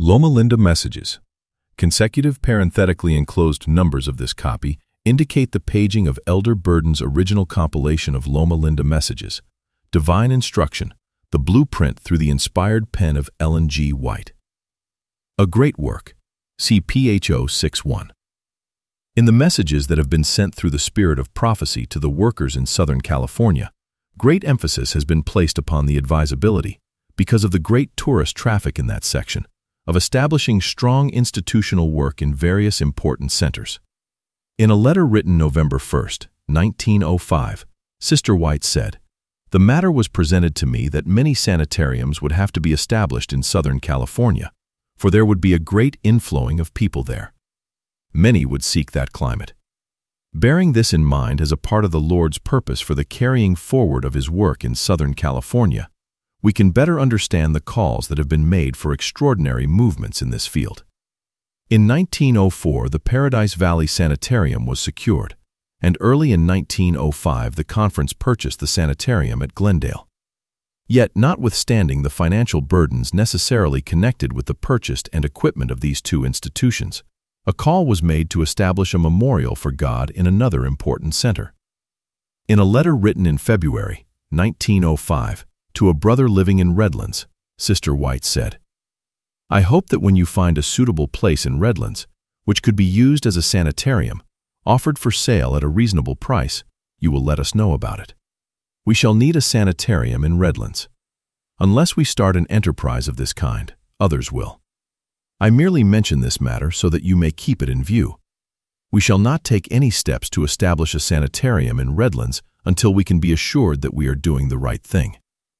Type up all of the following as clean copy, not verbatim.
Loma Linda Messages. Consecutive parenthetically enclosed numbers of this copy indicate the paging of Elder Burden's original compilation of Loma Linda Messages, Divine Instruction, the blueprint through the inspired pen of Ellen G. White. A great work. See PHO 6.1. In the messages that have been sent through the spirit of prophecy to the workers in Southern California, great emphasis has been placed upon the advisability, because of the great tourist traffic in that section, of establishing strong institutional work in various important centers. In a letter written November 1, 1905, Sister White said, "The matter was presented to me that many sanitariums would have to be established in Southern California, for there would be a great inflowing of people there. Many would seek that climate. Bearing this in mind as a part of the Lord's purpose for the carrying forward of His work in Southern California, we can better understand the calls that have been made for extraordinary movements in this field." In 1904, the Paradise Valley Sanitarium was secured, and early in 1905 the conference purchased the sanitarium at Glendale. Yet, notwithstanding the financial burdens necessarily connected with the purchase and equipment of these two institutions, a call was made to establish a memorial for God in another important center. In a letter written in February 1905 to a brother living in Redlands, Sister White said, "I hope that when you find a suitable place in Redlands, which could be used as a sanitarium, offered for sale at a reasonable price, you will let us know about it. We shall need a sanitarium in Redlands. Unless we start an enterprise of this kind, others will. I merely mention this matter so that you may keep it in view. We shall not take any steps to establish a sanitarium in Redlands until we can be assured that we are doing the right thing."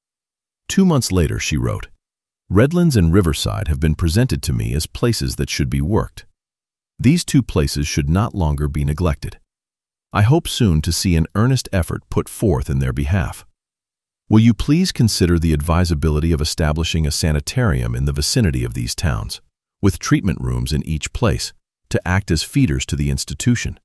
2 months later, she wrote, "Redlands and Riverside have been presented to me as places that should be worked. These two places should not longer be neglected. I hope soon to see an earnest effort put forth in their behalf. Will you please consider the advisability of establishing a sanitarium in the vicinity of these towns, with treatment rooms in each place, to act as feeders to the institution?"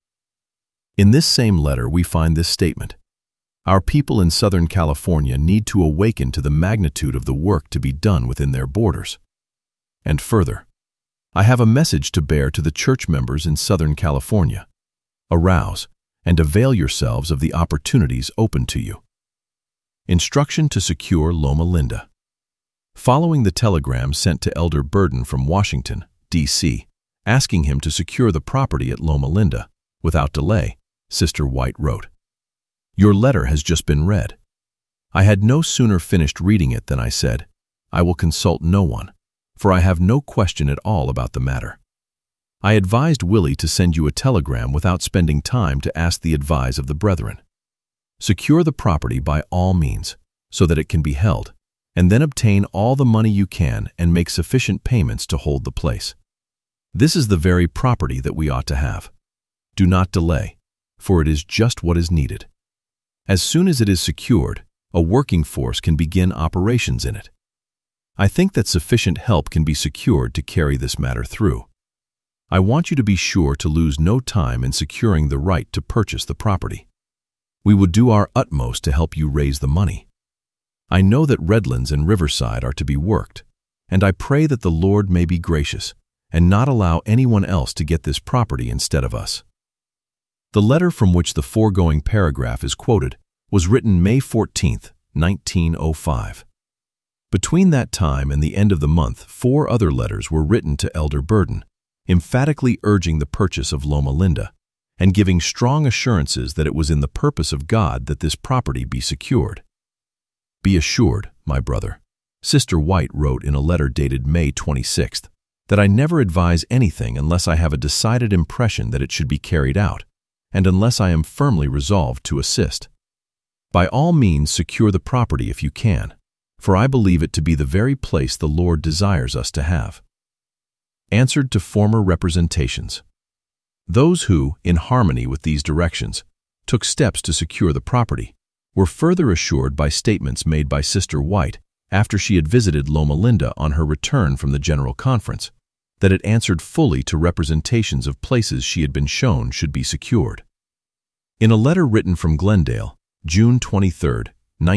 In this same letter we find this statement: "Our people in Southern California need to awaken to the magnitude of the work to be done within their borders." And further, "I have a message to bear to the church members in Southern California. Arouse and avail yourselves of the opportunities open to you." Instruction to secure Loma Linda. Following the telegram sent to Elder Burden from Washington, D.C., asking him to secure the property at Loma Linda, without delay, Sister White wrote, "Your letter has just been read. I had no sooner finished reading it than I said, I will consult no one, for I have no question at all about the matter. I advised Willie to send you a telegram without spending time to ask the advice of the brethren. Secure the property by all means, so that it can be held, and then obtain all the money you can and make sufficient payments to hold the place. This is the very property that we ought to have. Do not delay, for it is just what is needed. As soon as it is secured, a working force can begin operations in it. I think that sufficient help can be secured to carry this matter through. I want you to be sure to lose no time in securing the right to purchase the property. We will do our utmost to help you raise the money. I know that Redlands and Riverside are to be worked, and I pray that the Lord may be gracious and not allow anyone else to get this property instead of us." The letter from which the foregoing paragraph is quoted was written May 14, 1905. Between that time and the end of the month, 4 other letters were written to Elder Burden, emphatically urging the purchase of Loma Linda and giving strong assurances that it was in the purpose of God that this property be secured. "Be assured, my brother," Sister White wrote in a letter dated May 26, "that I never advise anything unless I have a decided impression that it should be carried out, and unless I am firmly resolved to assist. By all means secure the property if you can, for I believe it to be the very place the Lord desires us to have." Answered to former representations. Those who, in harmony with these directions, took steps to secure the property, were further assured by statements made by Sister White after she had visited Loma Linda on her return from the General Conference, that it answered fully to representations of places she had been shown should be secured. In a letter written from Glendale, June 23,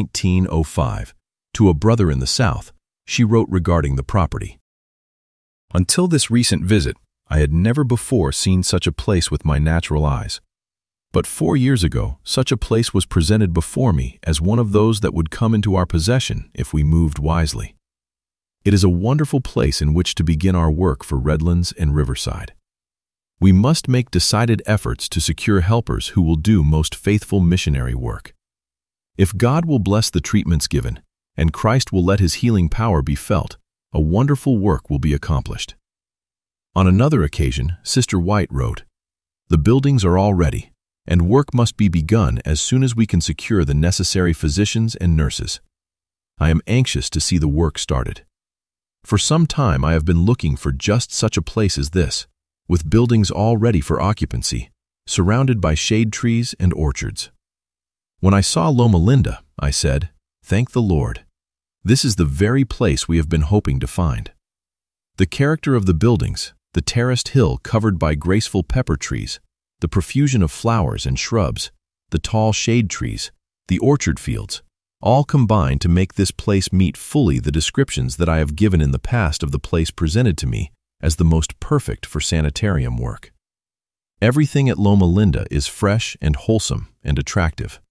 1905, to a brother in the South, she wrote regarding the property, Until this recent visit, I had never before seen such a place with my natural eyes. But 4 years ago, such a place was presented before me as one of those that would come into our possession if we moved wisely. It is a wonderful place in which to begin our work for Redlands and Riverside. We must make decided efforts to secure helpers who will do most faithful missionary work. If God will bless the treatments given, and Christ will let His healing power be felt, a wonderful work will be accomplished. On another occasion, Sister White wrote, "The buildings are all ready, and work must be begun as soon as we can secure the necessary physicians and nurses. I am anxious to see the work started. For some time I have been looking for just such a place as this, with buildings all ready for occupancy, surrounded by shade trees and orchards. When I saw Loma Linda, I said, 'Thank the Lord. This is the very place we have been hoping to find.' The character of the buildings, the terraced hill covered by graceful pepper trees, the profusion of flowers and shrubs, the tall shade trees, the orchard fields, all combine to make this place meet fully the descriptions that I have given in the past of the place presented to me as the most perfect for sanitarium work. Everything at Loma Linda is fresh and wholesome and attractive.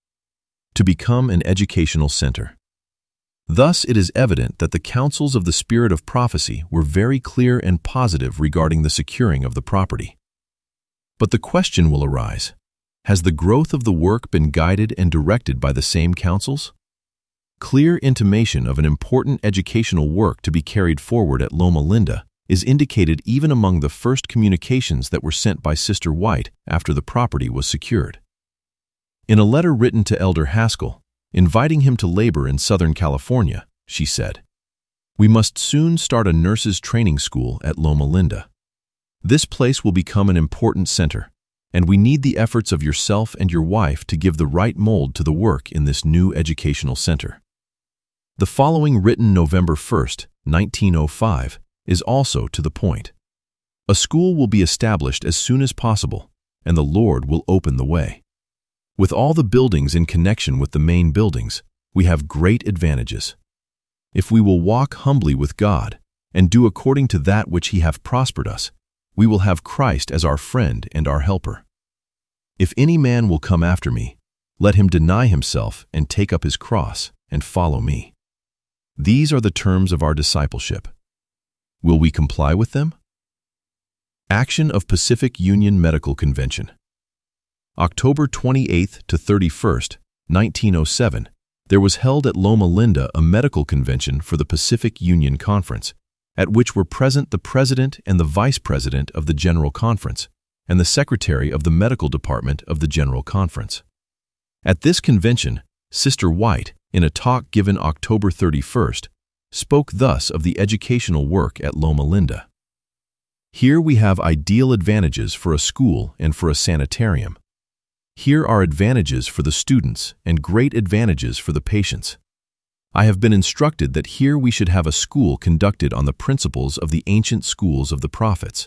To become an educational center. Thus it is evident that the counsels of the Spirit of prophecy were very clear and positive regarding the securing of the property. But the question will arise, has the growth of the work been guided and directed by the same counsels? Clear intimation of an important educational work to be carried forward at Loma Linda is indicated even among the first communications that were sent by Sister White after the property was secured. In a letter written to Elder Haskell, inviting him to labor in Southern California, she said, "We must soon start a nurses' training school at Loma Linda. This place will become an important center, and we need the efforts of yourself and your wife to give the right mold to the work in this new educational center." The following, written November 1st, 1905, is also to the point. A school will be established as soon as possible, and the Lord will open the way. With all the buildings in connection with the main buildings, we have great advantages. If we will walk humbly with God and do according to that which He hath prospered us, we will have Christ as our friend and our helper. If any man will come after me, let him deny himself and take up his cross and follow me. These are the terms of our discipleship. Will we comply with them? Action of Pacific Union Medical Convention. October 28th to 31st, 1907, there was held at Loma Linda a medical convention for the Pacific Union Conference, at which were present the President and the Vice President of the General Conference, and the Secretary of the Medical Department of the General Conference. At this convention, Sister White, in a talk given October 31st, spoke thus of the educational work at Loma Linda. "Here we have ideal advantages for a school and for a sanitarium. Here are advantages for the students and great advantages for the patients. I have been instructed that here we should have a school conducted on the principles of the ancient schools of the prophets.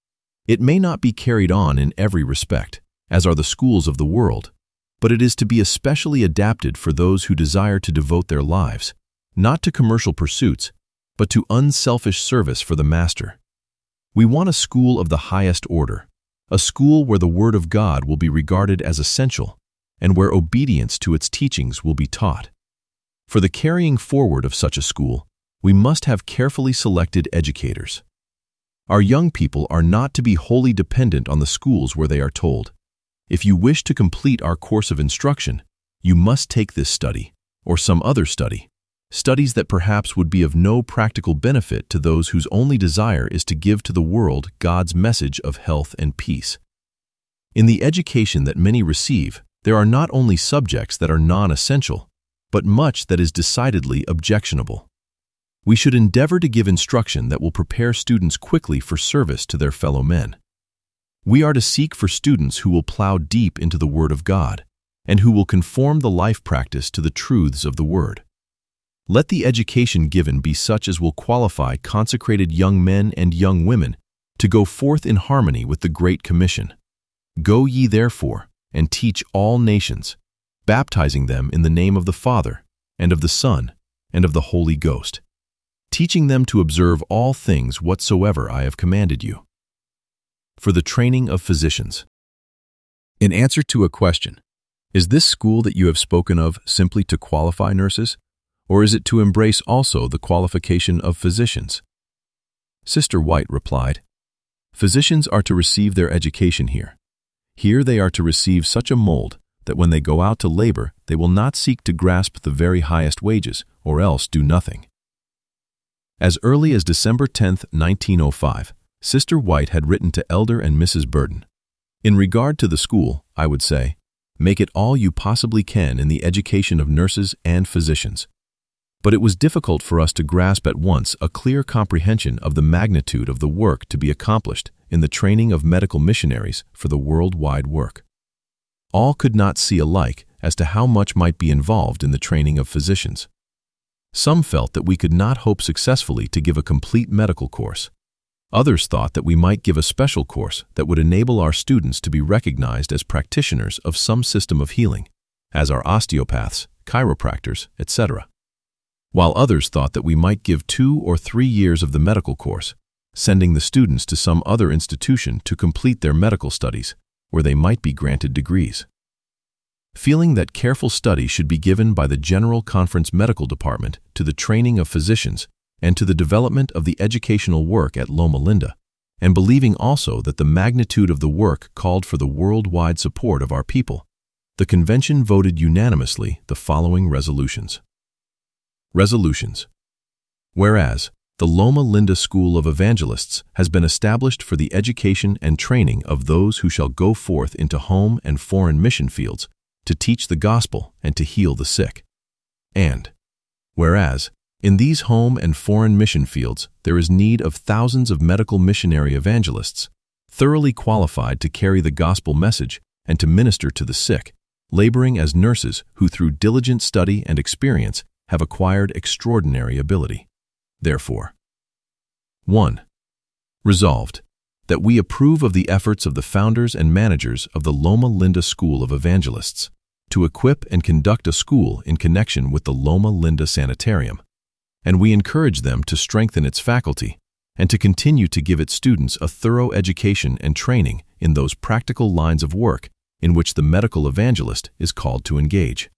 It may not be carried on in every respect, as are the schools of the world, but it is to be especially adapted for those who desire to devote their lives, not to commercial pursuits, but to unselfish service for the Master. We want a school of the highest order, a school where the Word of God will be regarded as essential, and where obedience to its teachings will be taught. For the carrying forward of such a school, we must have carefully selected educators. Our young people are not to be wholly dependent on the schools where they are told, 'If you wish to complete our course of instruction, you must take this study, or some other study,' studies that perhaps would be of no practical benefit to those whose only desire is to give to the world God's message of health and peace. In the education that many receive, there are not only subjects that are non-essential, but much that is decidedly objectionable. We should endeavor to give instruction that will prepare students quickly for service to their fellow men. We are to seek for students who will plow deep into the Word of God, and who will conform the life practice to the truths of the Word. Let the education given be such as will qualify consecrated young men and young women to go forth in harmony with the Great Commission. Go ye therefore, and teach all nations, baptizing them in the name of the Father, and of the Son, and of the Holy Ghost, teaching them to observe all things whatsoever I have commanded you. For the training of physicians. In answer to a question, is this school that you have spoken of simply to qualify nurses, or is it to embrace also the qualification of physicians? Sister White replied, physicians are to receive their education here. Here they are to receive such a mold that when they go out to labor, they will not seek to grasp the very highest wages, or else do nothing. As early as December 10, 1905, Sister White had written to Elder and Mrs. Burden, in regard to the school, I would say, make it all you possibly can in the education of nurses and physicians. But it was difficult for us to grasp at once a clear comprehension of the magnitude of the work to be accomplished in the training of medical missionaries for the worldwide work. All could not see alike as to how much might be involved in the training of physicians. Some felt that we could not hope successfully to give a complete medical course. Others thought that we might give a special course that would enable our students to be recognized as practitioners of some system of healing, as are osteopaths, chiropractors, etc. While others thought that we might give 2 or 3 years of the medical course, sending the students to some other institution to complete their medical studies, where they might be granted degrees. Feeling that careful study should be given by the General Conference Medical Department to the training of physicians and to the development of the educational work at Loma Linda, and believing also that the magnitude of the work called for the worldwide support of our people, the convention voted unanimously the following resolutions. Resolutions. Whereas, the Loma Linda School of Evangelists has been established for the education and training of those who shall go forth into home and foreign mission fields to teach the gospel and to heal the sick. And, whereas, in these home and foreign mission fields, there is need of thousands of medical missionary evangelists, thoroughly qualified to carry the gospel message and to minister to the sick, laboring as nurses who through diligent study and experience have acquired extraordinary ability. Therefore, 1. Resolved, that we approve of the efforts of the founders and managers of the Loma Linda School of Evangelists to equip and conduct a school in connection with the Loma Linda Sanitarium, and we encourage them to strengthen its faculty and to continue to give its students a thorough education and training in those practical lines of work in which the medical evangelist is called to engage.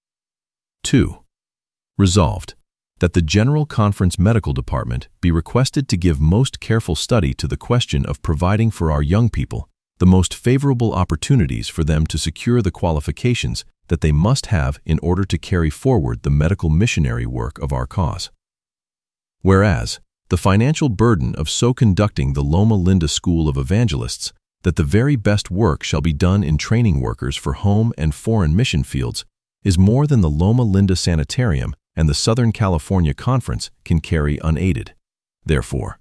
2. Resolved, that the General Conference Medical Department be requested to give most careful study to the question of providing for our young people the most favorable opportunities for them to secure the qualifications that they must have in order to carry forward the medical missionary work of our cause. Whereas, the financial burden of so conducting the Loma Linda School of Evangelists that the very best work shall be done in training workers for home and foreign mission fields is more than the Loma Linda Sanitarium and the Southern California Conference can carry unaided. Therefore,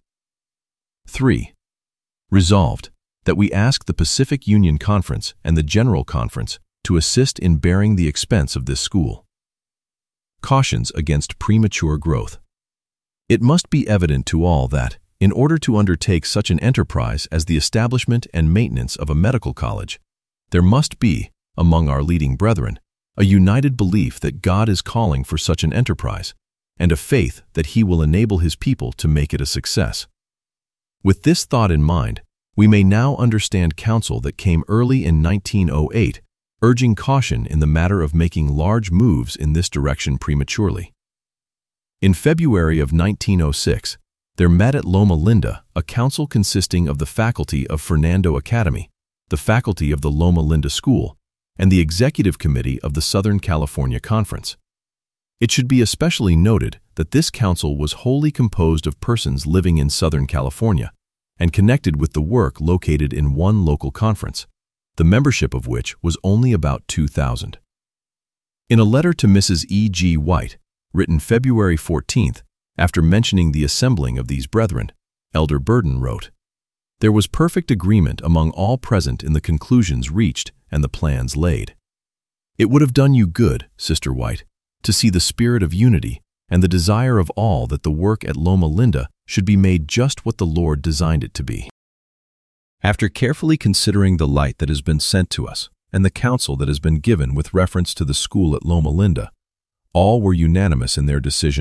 3. Resolved, that we ask the Pacific Union Conference and the General Conference to assist in bearing the expense of this school. Cautions against premature growth. It must be evident to all that, in order to undertake such an enterprise as the establishment and maintenance of a medical college, there must be, among our leading brethren, a united belief that God is calling for such an enterprise, and a faith that He will enable His people to make it a success. With this thought in mind, we may now understand counsel that came early in 1908, urging caution in the matter of making large moves in this direction prematurely. In February of 1906, there met at Loma Linda a council consisting of the faculty of Fernando Academy, the faculty of the Loma Linda School, and the executive committee of the Southern California Conference. It should be especially noted that this council was wholly composed of persons living in Southern California and connected with the work located in one local conference, the membership of which was only about 2,000. In a letter to Mrs. E. G. White, written February 14th, after mentioning the assembling of these brethren, Elder Burden wrote, "There was perfect agreement among all present in the conclusions reached and the plans laid. It would have done you good, Sister White, to see the spirit of unity and the desire of all that the work at Loma Linda should be made just what the Lord designed it to be." After carefully considering the light that has been sent to us and the counsel that has been given with reference to the school at Loma Linda, all were unanimous in their decision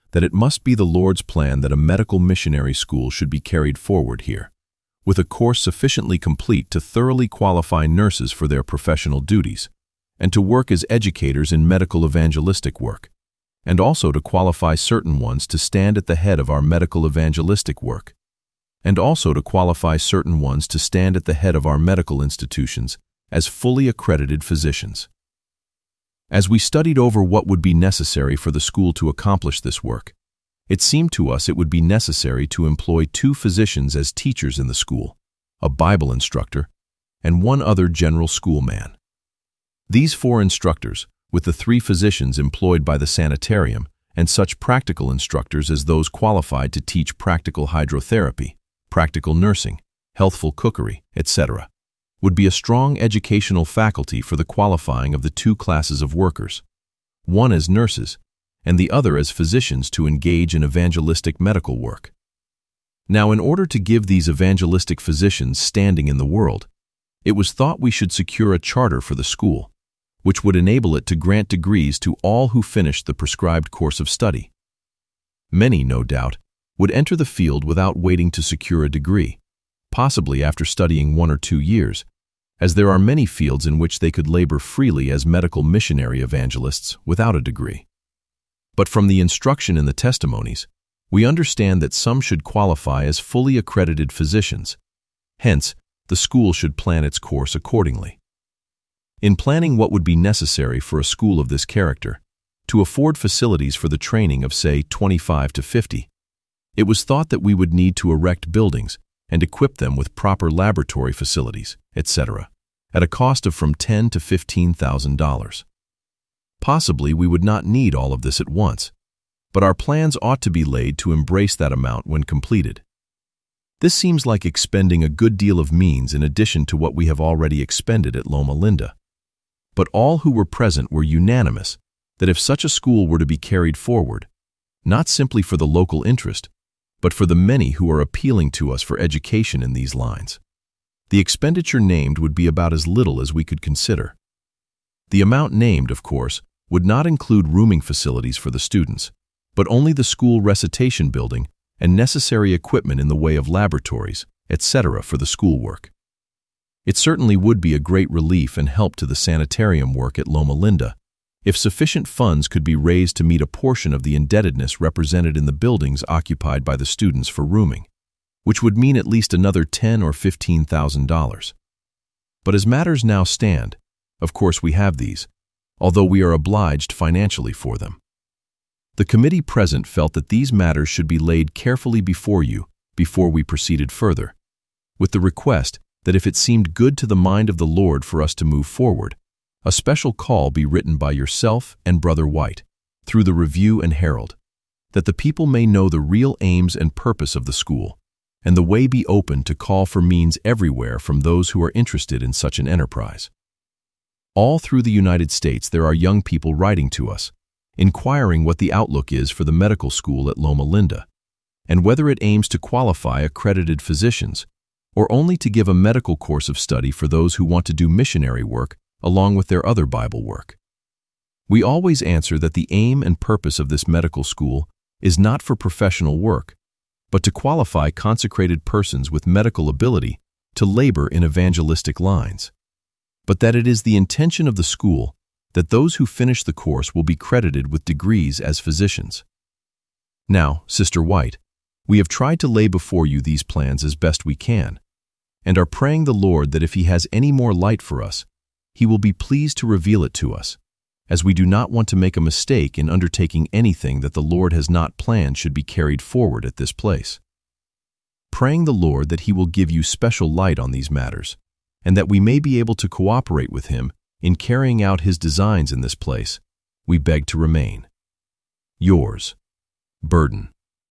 that it must be the Lord's plan that a medical missionary school should be carried forward here, with a course sufficiently complete to thoroughly qualify nurses for their professional duties, and to work as educators in medical evangelistic work, and also to qualify certain ones to stand at the head of our medical evangelistic work, and also to qualify certain ones to stand at the head of our medical institutions as fully accredited physicians. As we studied over what would be necessary for the school to accomplish this work, it seemed to us it would be necessary to employ 2 physicians as teachers in the school, a Bible instructor, and 1 other general schoolman. These 4 instructors, with the 3 physicians employed by the sanitarium and such practical instructors as those qualified to teach practical hydrotherapy, practical nursing, healthful cookery, etc., would be a strong educational faculty for the qualifying of the 2 classes of workers, one as nurses and the other as physicians to engage in evangelistic medical work. Now, in order to give these evangelistic physicians standing in the world, it was thought we should secure a charter for the school, which would enable it to grant degrees to all who finished the prescribed course of study. Many, no doubt, would enter the field without waiting to secure a degree, possibly after studying 1 or 2 years, as there are many fields in which they could labor freely as medical missionary evangelists without a degree. But from the instruction in the testimonies, we understand that some should qualify as fully accredited physicians. Hence, the school should plan its course accordingly. In planning what would be necessary for a school of this character, to afford facilities for the training of, say, 25 to 50, it was thought that we would need to erect buildings and equip them with proper laboratory facilities, etc., at a cost of from $10,000 to $15,000. Possibly we would not need all of this at once, but our plans ought to be laid to embrace that amount when completed. This seems like expending a good deal of means in addition to what we have already expended at Loma Linda. But all who were present were unanimous that if such a school were to be carried forward, not simply for the local interest, but for the many who are appealing to us for education in these lines, the expenditure named would be about as little as we could consider. The amount named, of course, would not include rooming facilities for the students, but only the school recitation building and necessary equipment in the way of laboratories, etc. for the schoolwork. It certainly would be a great relief and help to the sanitarium work at Loma Linda if sufficient funds could be raised to meet a portion of the indebtedness represented in the buildings occupied by the students for rooming, which would mean at least another $10,000 or $15,000. But as matters now stand, of course we have these, although we are obliged financially for them. The committee present felt that these matters should be laid carefully before you before we proceeded further, with the request that if it seemed good to the mind of the Lord for us to move forward, a special call be written by yourself and Brother White, through the Review and Herald, that the people may know the real aims and purpose of the school, and the way be open to call for means everywhere from those who are interested in such an enterprise. All through the United States there are young people writing to us, inquiring what the outlook is for the medical school at Loma Linda, and whether it aims to qualify accredited physicians, or only to give a medical course of study for those who want to do missionary work along with their other Bible work. We always answer that the aim and purpose of this medical school is not for professional work, but to qualify consecrated persons with medical ability to labor in evangelistic lines, but that it is the intention of the school that those who finish the course will be credited with degrees as physicians. Now, Sister White, we have tried to lay before you these plans as best we can, and are praying the Lord that if He has any more light for us, He will be pleased to reveal it to us, as we do not want to make a mistake in undertaking anything that the Lord has not planned should be carried forward at this place. Praying the Lord that He will give you special light on these matters, and that we may be able to cooperate with Him in carrying out His designs in this place, we beg to remain. Yours, Burden.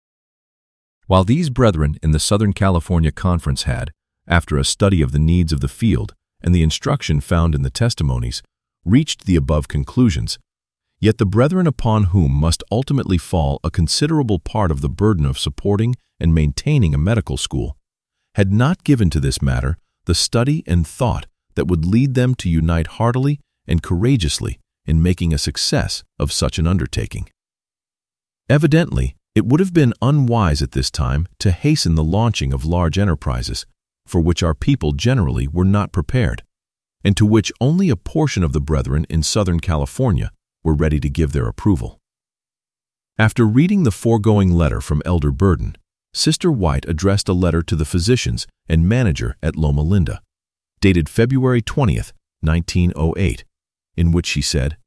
While these brethren in the Southern California Conference had, after a study of the needs of the field and the instruction found in the testimonies, reached the above conclusions, yet the brethren upon whom must ultimately fall a considerable part of the burden of supporting and maintaining a medical school, had not given to this matter the study and thought that would lead them to unite heartily and courageously in making a success of such an undertaking. Evidently, it would have been unwise at this time to hasten the launching of large enterprises, for which our people generally were not prepared, and to which only a portion of the brethren in Southern California were ready to give their approval. After reading the foregoing letter from Elder Burden, Sister White addressed a letter to the physicians and manager at Loma Linda, dated February 20th, 1908, in which she said,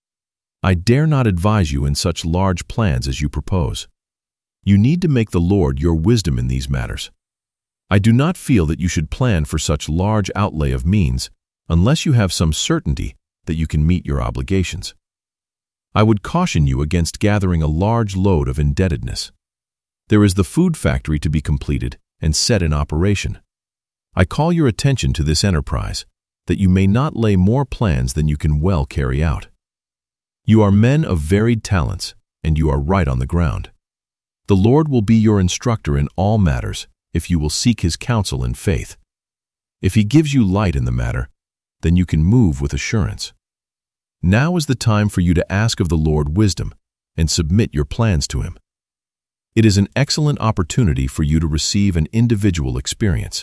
"I dare not advise you in such large plans as you propose. You need to make the Lord your wisdom in these matters. I do not feel that you should plan for such large outlay of means unless you have some certainty that you can meet your obligations. I would caution you against gathering a large load of indebtedness. There is the food factory to be completed and set in operation. I call your attention to this enterprise, that you may not lay more plans than you can well carry out. You are men of varied talents, and you are right on the ground. The Lord will be your instructor in all matters if you will seek His counsel in faith. If He gives you light in the matter, then you can move with assurance. Now is the time for you to ask of the Lord wisdom and submit your plans to Him. It is an excellent opportunity for you to receive an individual experience.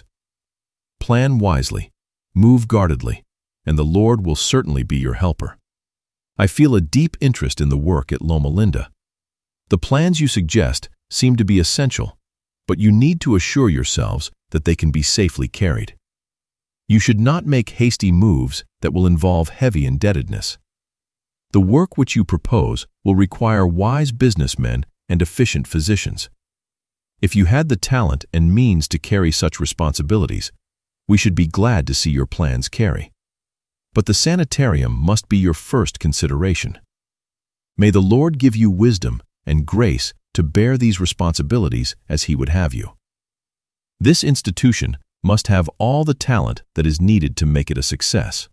Plan wisely, move guardedly, and the Lord will certainly be your helper. I feel a deep interest in the work at Loma Linda. The plans you suggest seem to be essential, but you need to assure yourselves that they can be safely carried. You should not make hasty moves that will involve heavy indebtedness. The work which you propose will require wise businessmen and efficient physicians. If you had the talent and means to carry such responsibilities, we should be glad to see your plans carry. But the sanitarium must be your first consideration. May the Lord give you wisdom and grace to bear these responsibilities as He would have you. This institution must have all the talent that is needed to make it a success."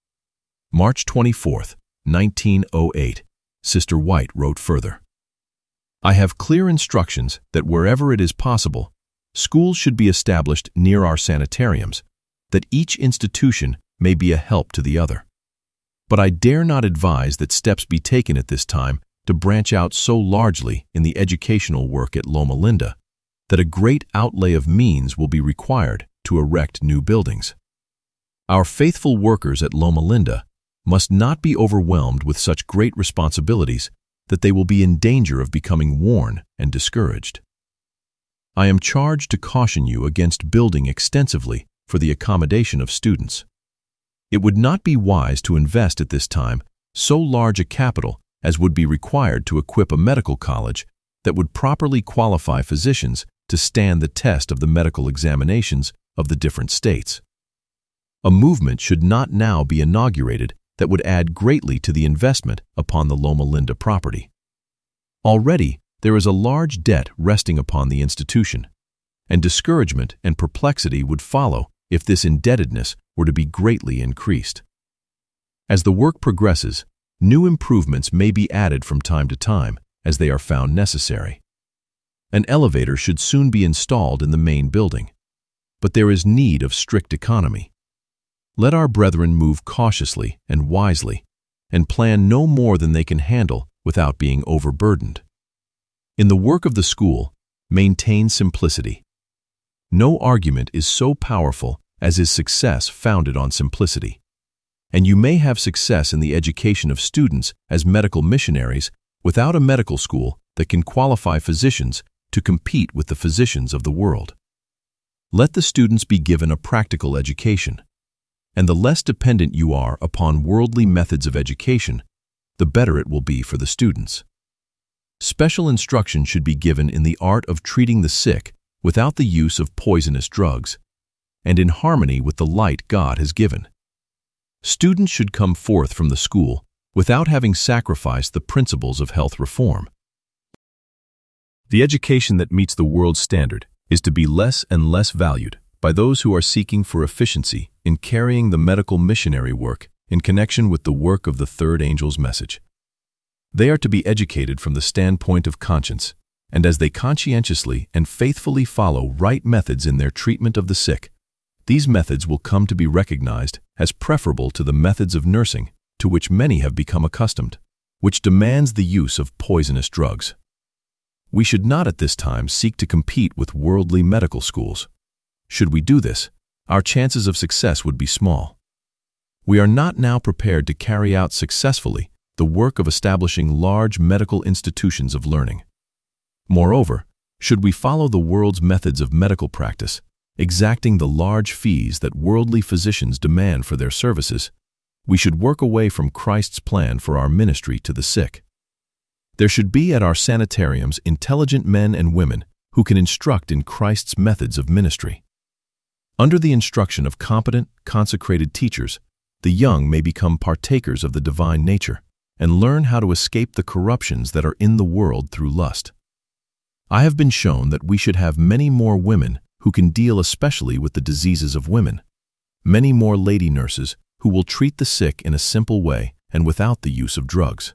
March 24th, 1908, Sister White wrote further, "I have clear instructions that wherever it is possible, schools should be established near our sanitariums, that each institution may be a help to the other. But I dare not advise that steps be taken at this time to branch out so largely in the educational work at Loma Linda that a great outlay of means will be required to erect new buildings. Our faithful workers at Loma Linda must not be overwhelmed with such great responsibilities that they will be in danger of becoming worn and discouraged. I am charged to caution you against building extensively for the accommodation of students. It would not be wise to invest at this time so large a capital as would be required to equip a medical college that would properly qualify physicians to stand the test of the medical examinations of the different states. A movement should not now be inaugurated that would add greatly to the investment upon the Loma Linda property. Already, there is a large debt resting upon the institution, and discouragement and perplexity would follow if this indebtedness were to be greatly increased. As the work progresses, new improvements may be added from time to time as they are found necessary. An elevator should soon be installed in the main building, but there is need of strict economy. Let our brethren move cautiously and wisely, and plan no more than they can handle without being overburdened. In the work of the school, maintain simplicity. No argument is so powerful as is success founded on simplicity. And you may have success in the education of students as medical missionaries without a medical school that can qualify physicians to compete with the physicians of the world. Let the students be given a practical education, and the less dependent you are upon worldly methods of education, the better it will be for the students. Special instruction should be given in the art of treating the sick without the use of poisonous drugs, and in harmony with the light God has given. Students should come forth from the school without having sacrificed the principles of health reform. The education that meets the world's standard is to be less and less valued by those who are seeking for efficiency in carrying the medical missionary work in connection with the work of the third angel's message. They are to be educated from the standpoint of conscience, and as they conscientiously and faithfully follow right methods in their treatment of the sick, these methods will come to be recognized as preferable to the methods of nursing to which many have become accustomed, which demands the use of poisonous drugs. We should not at this time seek to compete with worldly medical schools. Should we do this, our chances of success would be small. We are not now prepared to carry out successfully the work of establishing large medical institutions of learning. Moreover, should we follow the world's methods of medical practice, exacting the large fees that worldly physicians demand for their services, we should work away from Christ's plan for our ministry to the sick. There should be at our sanitariums intelligent men and women who can instruct in Christ's methods of ministry. Under the instruction of competent, consecrated teachers, the young may become partakers of the divine nature and learn how to escape the corruptions that are in the world through lust. I have been shown that we should have many more women who can deal especially with the diseases of women, many more lady nurses who will treat the sick in a simple way and without the use of drugs.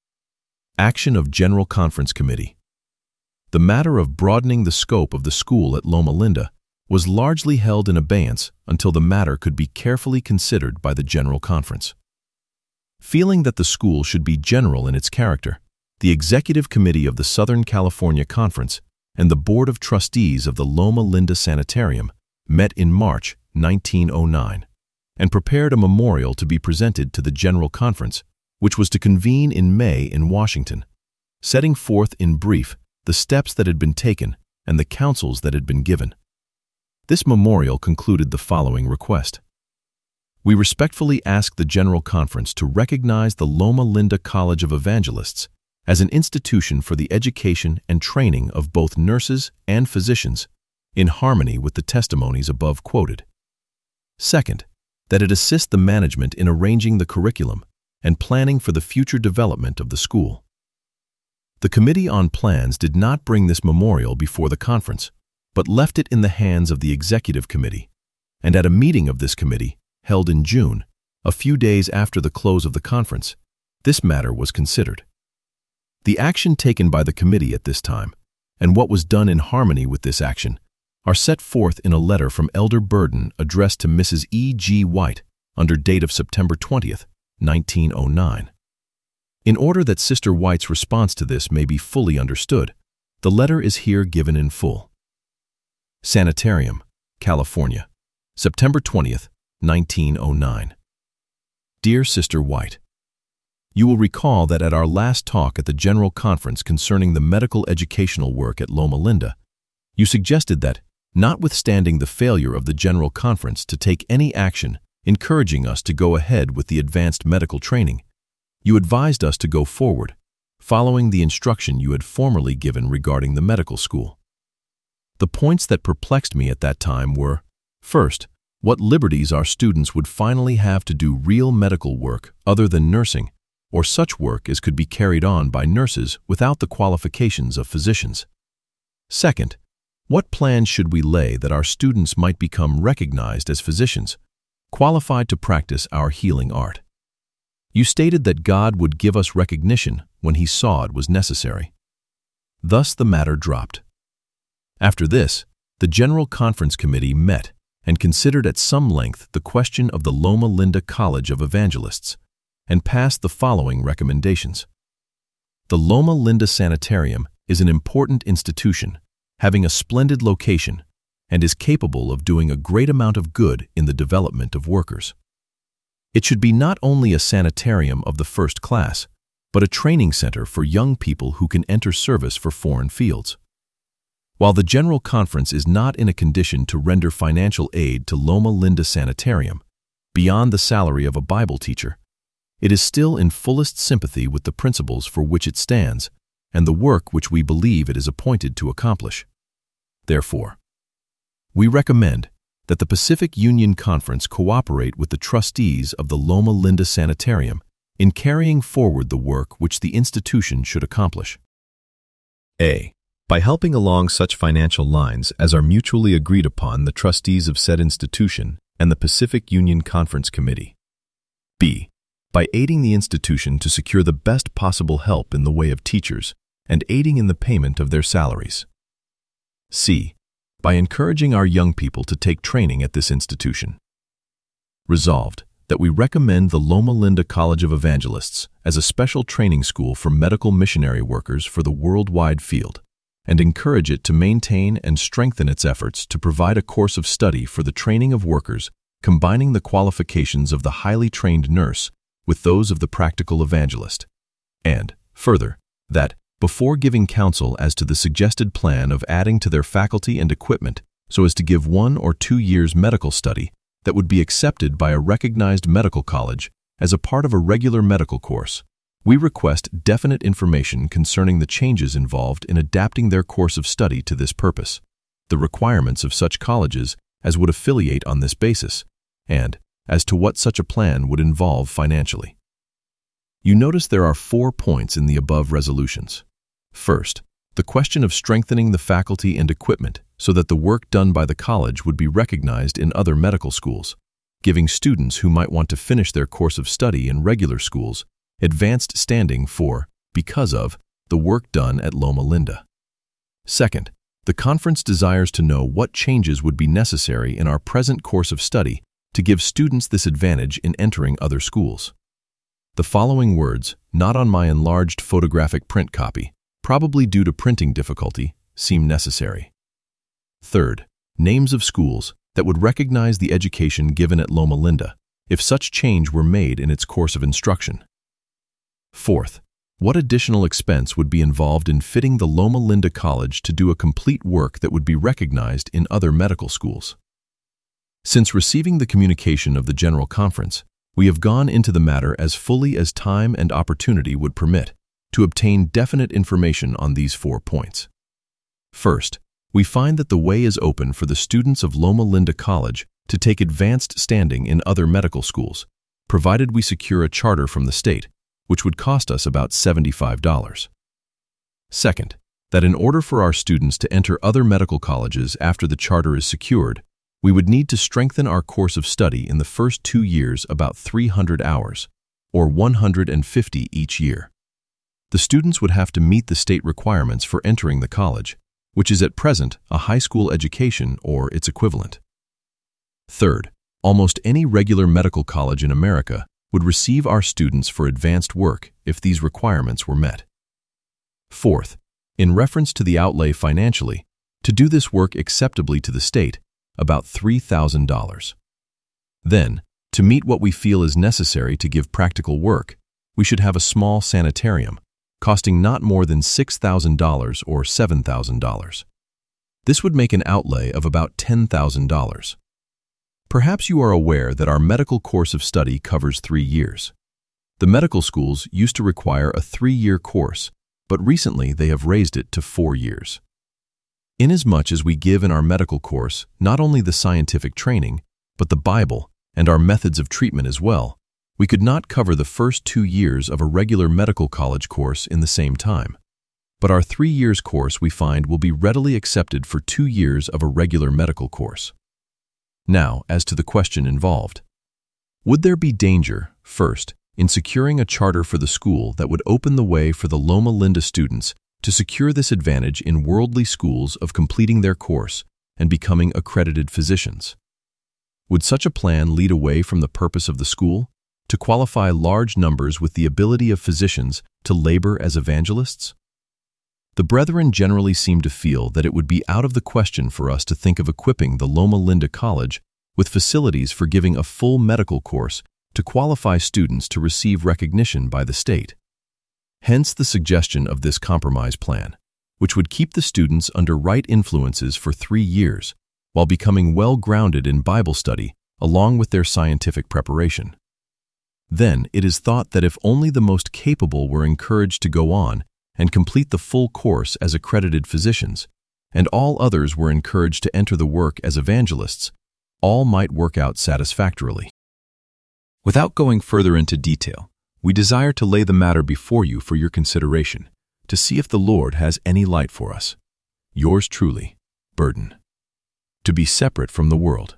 Action of General Conference Committee. The matter of broadening the scope of the school at Loma Linda was largely held in abeyance until the matter could be carefully considered by the General Conference. Feeling that the school should be general in its character, the Executive Committee of the Southern California Conference and the Board of Trustees of the Loma Linda Sanitarium met in March 1909 and prepared a memorial to be presented to the General Conference, which was to convene in May in Washington, setting forth in brief the steps that had been taken and the counsels that had been given. This memorial concluded the following request. We respectfully ask the General Conference to recognize the Loma Linda College of Evangelists as an institution for the education and training of both nurses and physicians in harmony with the testimonies above quoted. Second, that it assist the management in arranging the curriculum and planning for the future development of the school. The Committee on Plans did not bring this memorial before the conference, but left it in the hands of the Executive Committee, and at a meeting of this committee, held in June, a few days after the close of the conference, this matter was considered. The action taken by the committee at this time, and what was done in harmony with this action, are set forth in a letter from Elder Burden addressed to Mrs. E. G. White under date of September 20th, 1909. In order that Sister White's response to this may be fully understood, the letter is here given in full. Sanitarium, California, September 20th, 1909. Dear Sister White, you will recall that at our last talk at the General Conference concerning the medical educational work at Loma Linda, you suggested that, notwithstanding the failure of the General Conference to take any action encouraging us to go ahead with the advanced medical training, you advised us to go forward, following the instruction you had formerly given regarding the medical school. The points that perplexed me at that time were, first, what liberties our students would finally have to do real medical work other than nursing, or such work as could be carried on by nurses without the qualifications of physicians. Second, what plans should we lay that our students might become recognized as physicians, qualified to practice our healing art? You stated that God would give us recognition when He saw it was necessary. Thus the matter dropped. After this, the General Conference Committee met and considered at some length the question of the Loma Linda College of Evangelists and passed the following recommendations. The Loma Linda Sanitarium is an important institution, having a splendid location, and is capable of doing a great amount of good in the development of workers. It should be not only a sanitarium of the first class, but a training center for young people who can enter service for foreign fields. While the General Conference is not in a condition to render financial aid to Loma Linda Sanitarium, beyond the salary of a Bible teacher, it is still in fullest sympathy with the principles for which it stands and the work which we believe it is appointed to accomplish. Therefore, we recommend that the Pacific Union Conference cooperate with the trustees of the Loma Linda Sanitarium in carrying forward the work which the institution should accomplish. A. By helping along such financial lines as are mutually agreed upon the trustees of said institution and the Pacific Union Conference Committee. B. By aiding the institution to secure the best possible help in the way of teachers and aiding in the payment of their salaries. C. By encouraging our young people to take training at this institution. Resolved, that we recommend the Loma Linda College of Evangelists as a special training school for medical missionary workers for the worldwide field, and encourage it to maintain and strengthen its efforts to provide a course of study for the training of workers, combining the qualifications of the highly trained nurse with those of the practical evangelist. And, further, that, before giving counsel as to the suggested plan of adding to their faculty and equipment so as to give 1 or 2 years medical study that would be accepted by a recognized medical college as a part of a regular medical course, we request definite information concerning the changes involved in adapting their course of study to this purpose, the requirements of such colleges as would affiliate on this basis, and as to what such a plan would involve financially. You notice there are 4 points in the above resolutions. First, the question of strengthening the faculty and equipment so that the work done by the college would be recognized in other medical schools, giving students who might want to finish their course of study in regular schools advanced standing for, because of, the work done at Loma Linda. Second, the conference desires to know what changes would be necessary in our present course of study to give students this advantage in entering other schools. The following words, not on my enlarged photographic print copy, probably due to printing difficulty, seem necessary. Third, names of schools that would recognize the education given at Loma Linda, if such change were made in its course of instruction. Fourth, what additional expense would be involved in fitting the Loma Linda College to do a complete work that would be recognized in other medical schools? Since receiving the communication of the General Conference, we have gone into the matter as fully as time and opportunity would permit to obtain definite information on these 4 points. First, we find that the way is open for the students of Loma Linda College to take advanced standing in other medical schools, provided we secure a charter from the state, which would cost us about $75. Second, that in order for our students to enter other medical colleges after the charter is secured, we would need to strengthen our course of study in the first 2 years about 300 hours, or 150 each year. The students would have to meet the state requirements for entering the college, which is at present a high school education or its equivalent. Third, almost any regular medical college in America would receive our students for advanced work if these requirements were met. Fourth, in reference to the outlay financially, to do this work acceptably to the state, about $3,000. Then, to meet what we feel is necessary to give practical work, we should have a small sanitarium, costing not more than $6,000 or $7,000. This would make an outlay of about $10,000. Perhaps you are aware that our medical course of study covers 3 years. The medical schools used to require a 3-year course, but recently they have raised it to 4 years. Inasmuch as we give in our medical course not only the scientific training, but the Bible and our methods of treatment as well, we could not cover the first 2 years of a regular medical college course in the same time. But our 3 years course we find will be readily accepted for 2 years of a regular medical course. Now, as to the question involved. Would there be danger, first, in securing a charter for the school that would open the way for the Loma Linda students to secure this advantage in worldly schools of completing their course and becoming accredited physicians? Would such a plan lead away from the purpose of the school, to qualify large numbers with the ability of physicians to labor as evangelists? The brethren generally seem to feel that it would be out of the question for us to think of equipping the Loma Linda College with facilities for giving a full medical course to qualify students to receive recognition by the state. Hence the suggestion of this compromise plan, which would keep the students under right influences for 3 years, while becoming well-grounded in Bible study along with their scientific preparation. Then it is thought that if only the most capable were encouraged to go on and complete the full course as accredited physicians, and all others were encouraged to enter the work as evangelists, all might work out satisfactorily. Without going further into detail, we desire to lay the matter before you for your consideration, to see if the Lord has any light for us. Yours truly, Burden. To be separate from the world.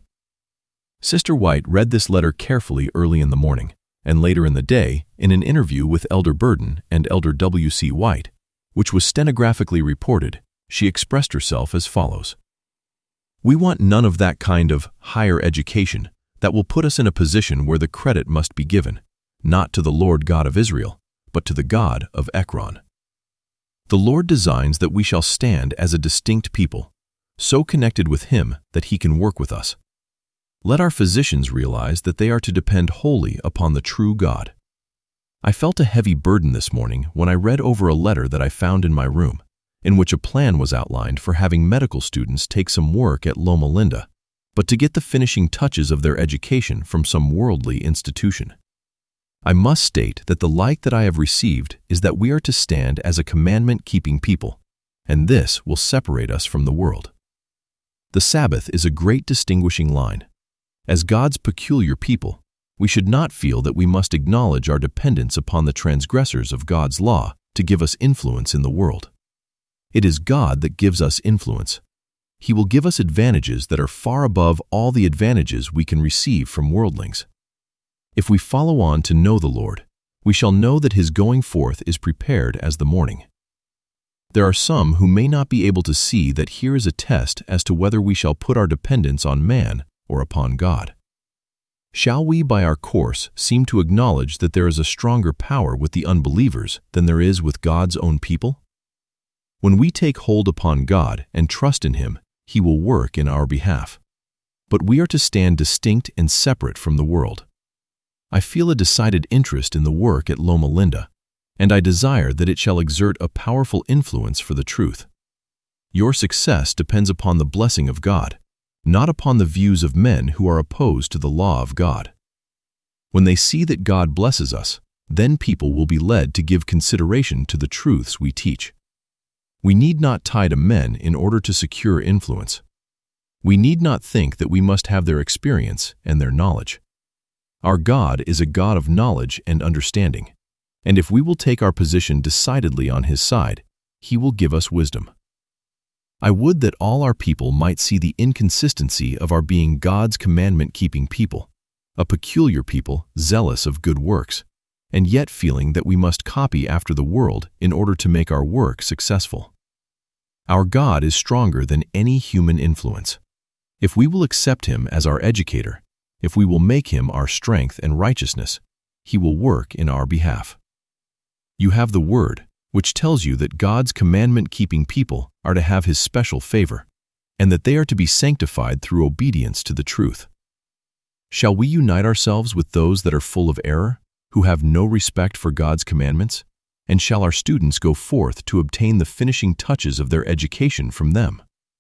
Sister White read this letter carefully early in the morning, and later in the day, in an interview with Elder Burden and Elder W.C. White, which was stenographically reported, she expressed herself as follows. We want none of that kind of higher education that will put us in a position where the credit must be given, not to the Lord God of Israel, but to the God of Ekron. The Lord designs that we shall stand as a distinct people, so connected with Him that He can work with us. Let our physicians realize that they are to depend wholly upon the true God. I felt a heavy burden this morning when I read over a letter that I found in my room, in which a plan was outlined for having medical students take some work at Loma Linda, but to get the finishing touches of their education from some worldly institution. I must state that the light that I have received is that we are to stand as a commandment-keeping people, and this will separate us from the world. The Sabbath is a great distinguishing line. As God's peculiar people, we should not feel that we must acknowledge our dependence upon the transgressors of God's law to give us influence in the world. It is God that gives us influence. He will give us advantages that are far above all the advantages we can receive from worldlings. If we follow on to know the Lord, we shall know that His going forth is prepared as the morning. There are some who may not be able to see that here is a test as to whether we shall put our dependence on man or upon God. Shall we by our course seem to acknowledge that there is a stronger power with the unbelievers than there is with God's own people? When we take hold upon God and trust in Him, He will work in our behalf. But we are to stand distinct and separate from the world. I feel a decided interest in the work at Loma Linda, and I desire that it shall exert a powerful influence for the truth. Your success depends upon the blessing of God, not upon the views of men who are opposed to the law of God. When they see that God blesses us, then people will be led to give consideration to the truths we teach. We need not tie to men in order to secure influence. We need not think that we must have their experience and their knowledge. Our God is a God of knowledge and understanding, and if we will take our position decidedly on His side, He will give us wisdom. I would that all our people might see the inconsistency of our being God's commandment-keeping people, a peculiar people zealous of good works, and yet feeling that we must copy after the world in order to make our work successful. Our God is stronger than any human influence. If we will accept Him as our educator, if we will make Him our strength and righteousness, He will work in our behalf. You have the Word, which tells you that God's commandment-keeping people are to have His special favor, and that they are to be sanctified through obedience to the truth. Shall we unite ourselves with those that are full of error, who have no respect for God's commandments, and shall our students go forth to obtain the finishing touches of their education from them?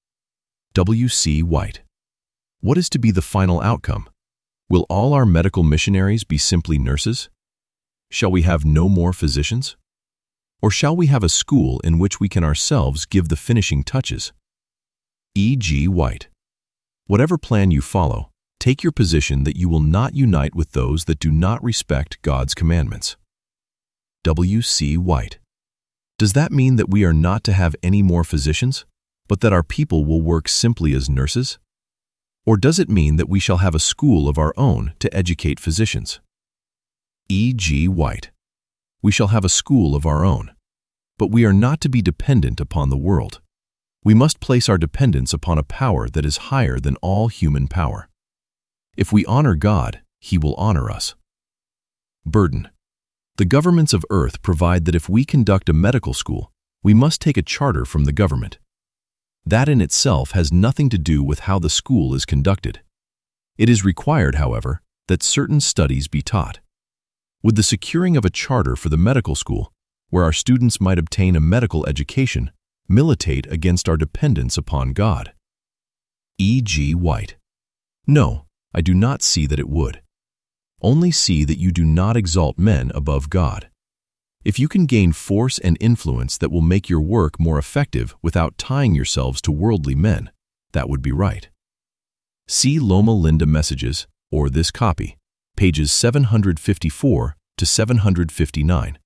W. C. White. What is to be the final outcome? Will all our medical missionaries be simply nurses? Shall we have no more physicians? Or shall we have a school in which we can ourselves give the finishing touches? E. G. White. Whatever plan you follow, take your position that you will not unite with those that do not respect God's commandments. W. C. White. Does that mean that we are not to have any more physicians, but that our people will work simply as nurses? Or does it mean that we shall have a school of our own to educate physicians? E. G. White. We shall have a school of our own, but we are not to be dependent upon the world. We must place our dependence upon a power that is higher than all human power. If we honor God, He will honor us. Burden. The governments of earth provide that if we conduct a medical school, we must take a charter from the government. That in itself has nothing to do with how the school is conducted. It is required, however, that certain studies be taught. With the securing of a charter for the medical school, where our students might obtain a medical education, militate against our dependence upon God. E. G. White. No, I do not see that it would. Only see that you do not exalt men above God. If you can gain force and influence that will make your work more effective without tying yourselves to worldly men, that would be right. See Loma Linda Messages, or this copy, pages 754 to 759.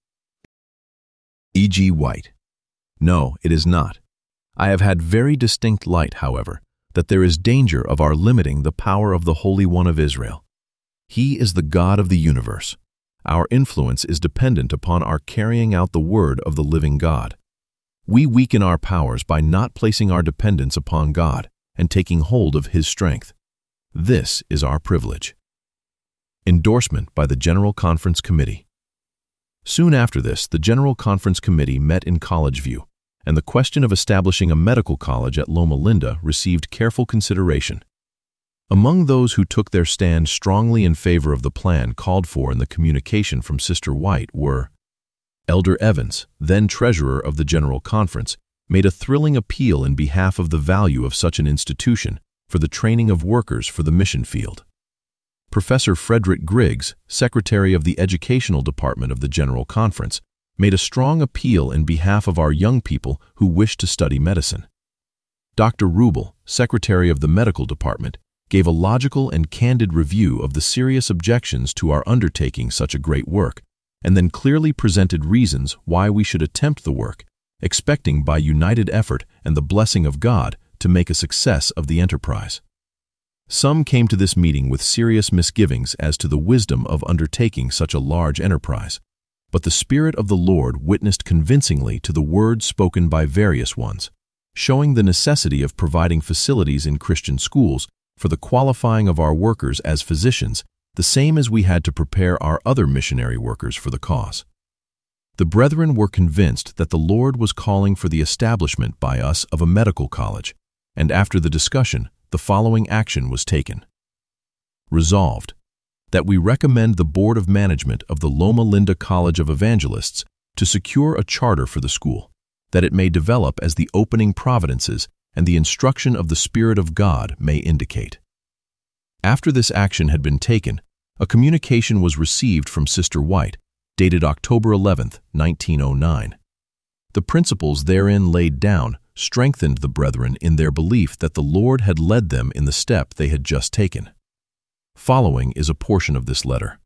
E. G. White. No, it is not. I have had very distinct light, however, that there is danger of our limiting the power of the Holy One of Israel. He is the God of the universe. Our influence is dependent upon our carrying out the word of the living God. We weaken our powers by not placing our dependence upon God and taking hold of His strength. This is our privilege. Endorsement by the General Conference Committee. Soon after this, the General Conference Committee met in College View, and the question of establishing a medical college at Loma Linda received careful consideration. Among those who took their stand strongly in favor of the plan called for in the communication from Sister White were Elder Evans, then treasurer of the General Conference, made a thrilling appeal in behalf of the value of such an institution for the training of workers for the mission field. Professor Frederick Griggs, secretary of the Educational Department of the General Conference, made a strong appeal in behalf of our young people who wish to study medicine. Dr. Rubel, secretary of the Medical Department, gave a logical and candid review of the serious objections to our undertaking such a great work, and then clearly presented reasons why we should attempt the work, expecting by united effort and the blessing of God to make a success of the enterprise. Some came to this meeting with serious misgivings as to the wisdom of undertaking such a large enterprise, but the Spirit of the Lord witnessed convincingly to the words spoken by various ones, showing the necessity of providing facilities in Christian schools for the qualifying of our workers as physicians, the same as we had to prepare our other missionary workers for the cause. The brethren were convinced that the Lord was calling for the establishment by us of a medical college, and after the discussion, the following action was taken. Resolved, that we recommend the Board of Management of the Loma Linda College of Evangelists to secure a charter for the school, that it may develop as the opening providences and the instruction of the Spirit of God may indicate. After this action had been taken, a communication was received from Sister White, dated October 11, 1909. The principles therein laid down strengthened the brethren in their belief that the Lord had led them in the step they had just taken. Following is a portion of this letter.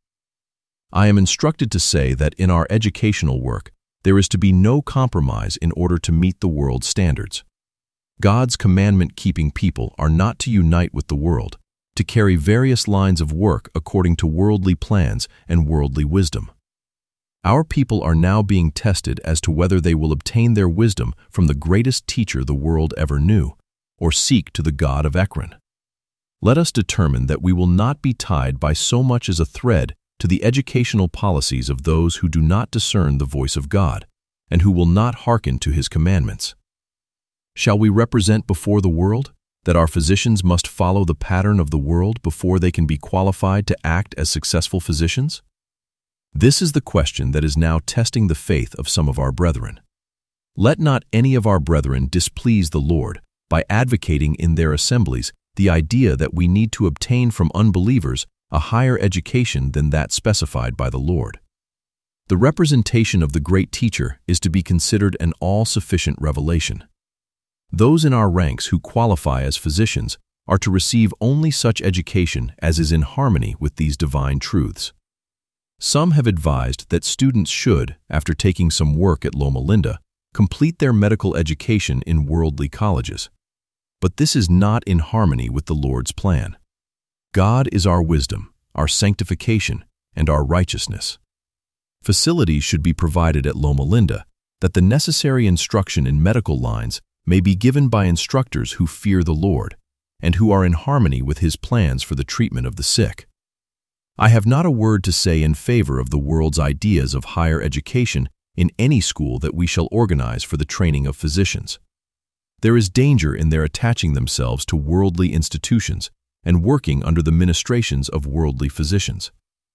I am instructed to say that in our educational work, there is to be no compromise in order to meet the world's standards. God's commandment-keeping people are not to unite with the world, to carry various lines of work according to worldly plans and worldly wisdom. Our people are now being tested as to whether they will obtain their wisdom from the greatest teacher the world ever knew, or seek to the God of Ekron. Let us determine that we will not be tied by so much as a thread to the educational policies of those who do not discern the voice of God, and who will not hearken to His commandments. Shall we represent before the world that our physicians must follow the pattern of the world before they can be qualified to act as successful physicians? This is the question that is now testing the faith of some of our brethren. Let not any of our brethren displease the Lord by advocating in their assemblies the idea that we need to obtain from unbelievers a higher education than that specified by the Lord. The representation of the great teacher is to be considered an all-sufficient revelation. Those in our ranks who qualify as physicians are to receive only such education as is in harmony with these divine truths. Some have advised that students should, after taking some work at Loma Linda, complete their medical education in worldly colleges. But this is not in harmony with the Lord's plan. God is our wisdom, our sanctification, and our righteousness. Facilities should be provided at Loma Linda that the necessary instruction in medical lines may be given by instructors who fear the Lord and who are in harmony with His plans for the treatment of the sick. I have not a word to say in favor of the world's ideas of higher education in any school that we shall organize for the training of physicians. There is danger in their attaching themselves to worldly institutions and working under the ministrations of worldly physicians.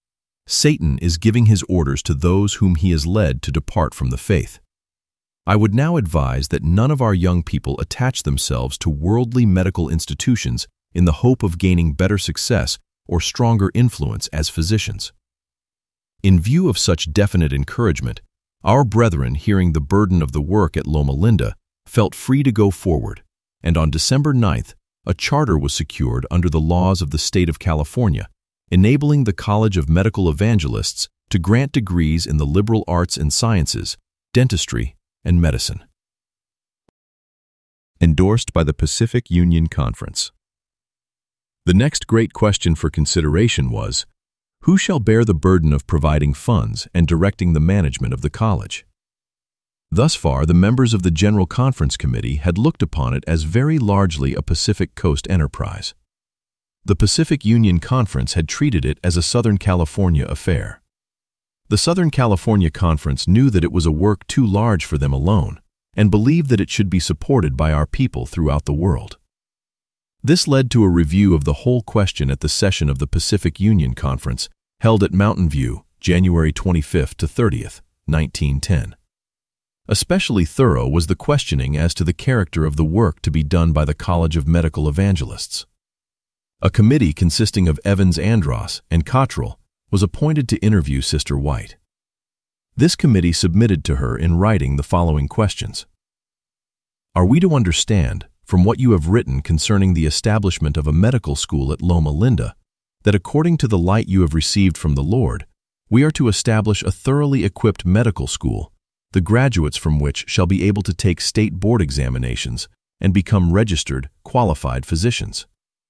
Satan is giving his orders to those whom he has led to depart from the faith. I would now advise that none of our young people attach themselves to worldly medical institutions in the hope of gaining better success or stronger influence as physicians. In view of such definite encouragement, our brethren, hearing the burden of the work at Loma Linda, felt free to go forward, and on December 9th, a charter was secured under the laws of the state of California, enabling the College of Medical Evangelists to grant degrees in the liberal arts and sciences, dentistry, and medicine. Endorsed by the Pacific Union Conference. The next great question for consideration was, who shall bear the burden of providing funds and directing the management of the college? Thus far, the members of the General Conference Committee had looked upon it as very largely a Pacific Coast enterprise. The Pacific Union Conference had treated it as a Southern California affair. The Southern California Conference knew that it was a work too large for them alone, and believe that it should be supported by our people throughout the world. This led to a review of the whole question at the session of the Pacific Union Conference held at Mountain View, January 25th to 30th, 1910. Especially thorough was the questioning as to the character of the work to be done by the College of Medical Evangelists. A committee consisting of Evans Andros and Cottrell was appointed to interview Sister White. This committee submitted to her in writing the following questions. Are we to understand, from what you have written concerning the establishment of a medical school at Loma Linda, that according to the light you have received from the Lord, we are to establish a thoroughly equipped medical school, the graduates from which shall be able to take state board examinations and become registered, qualified physicians?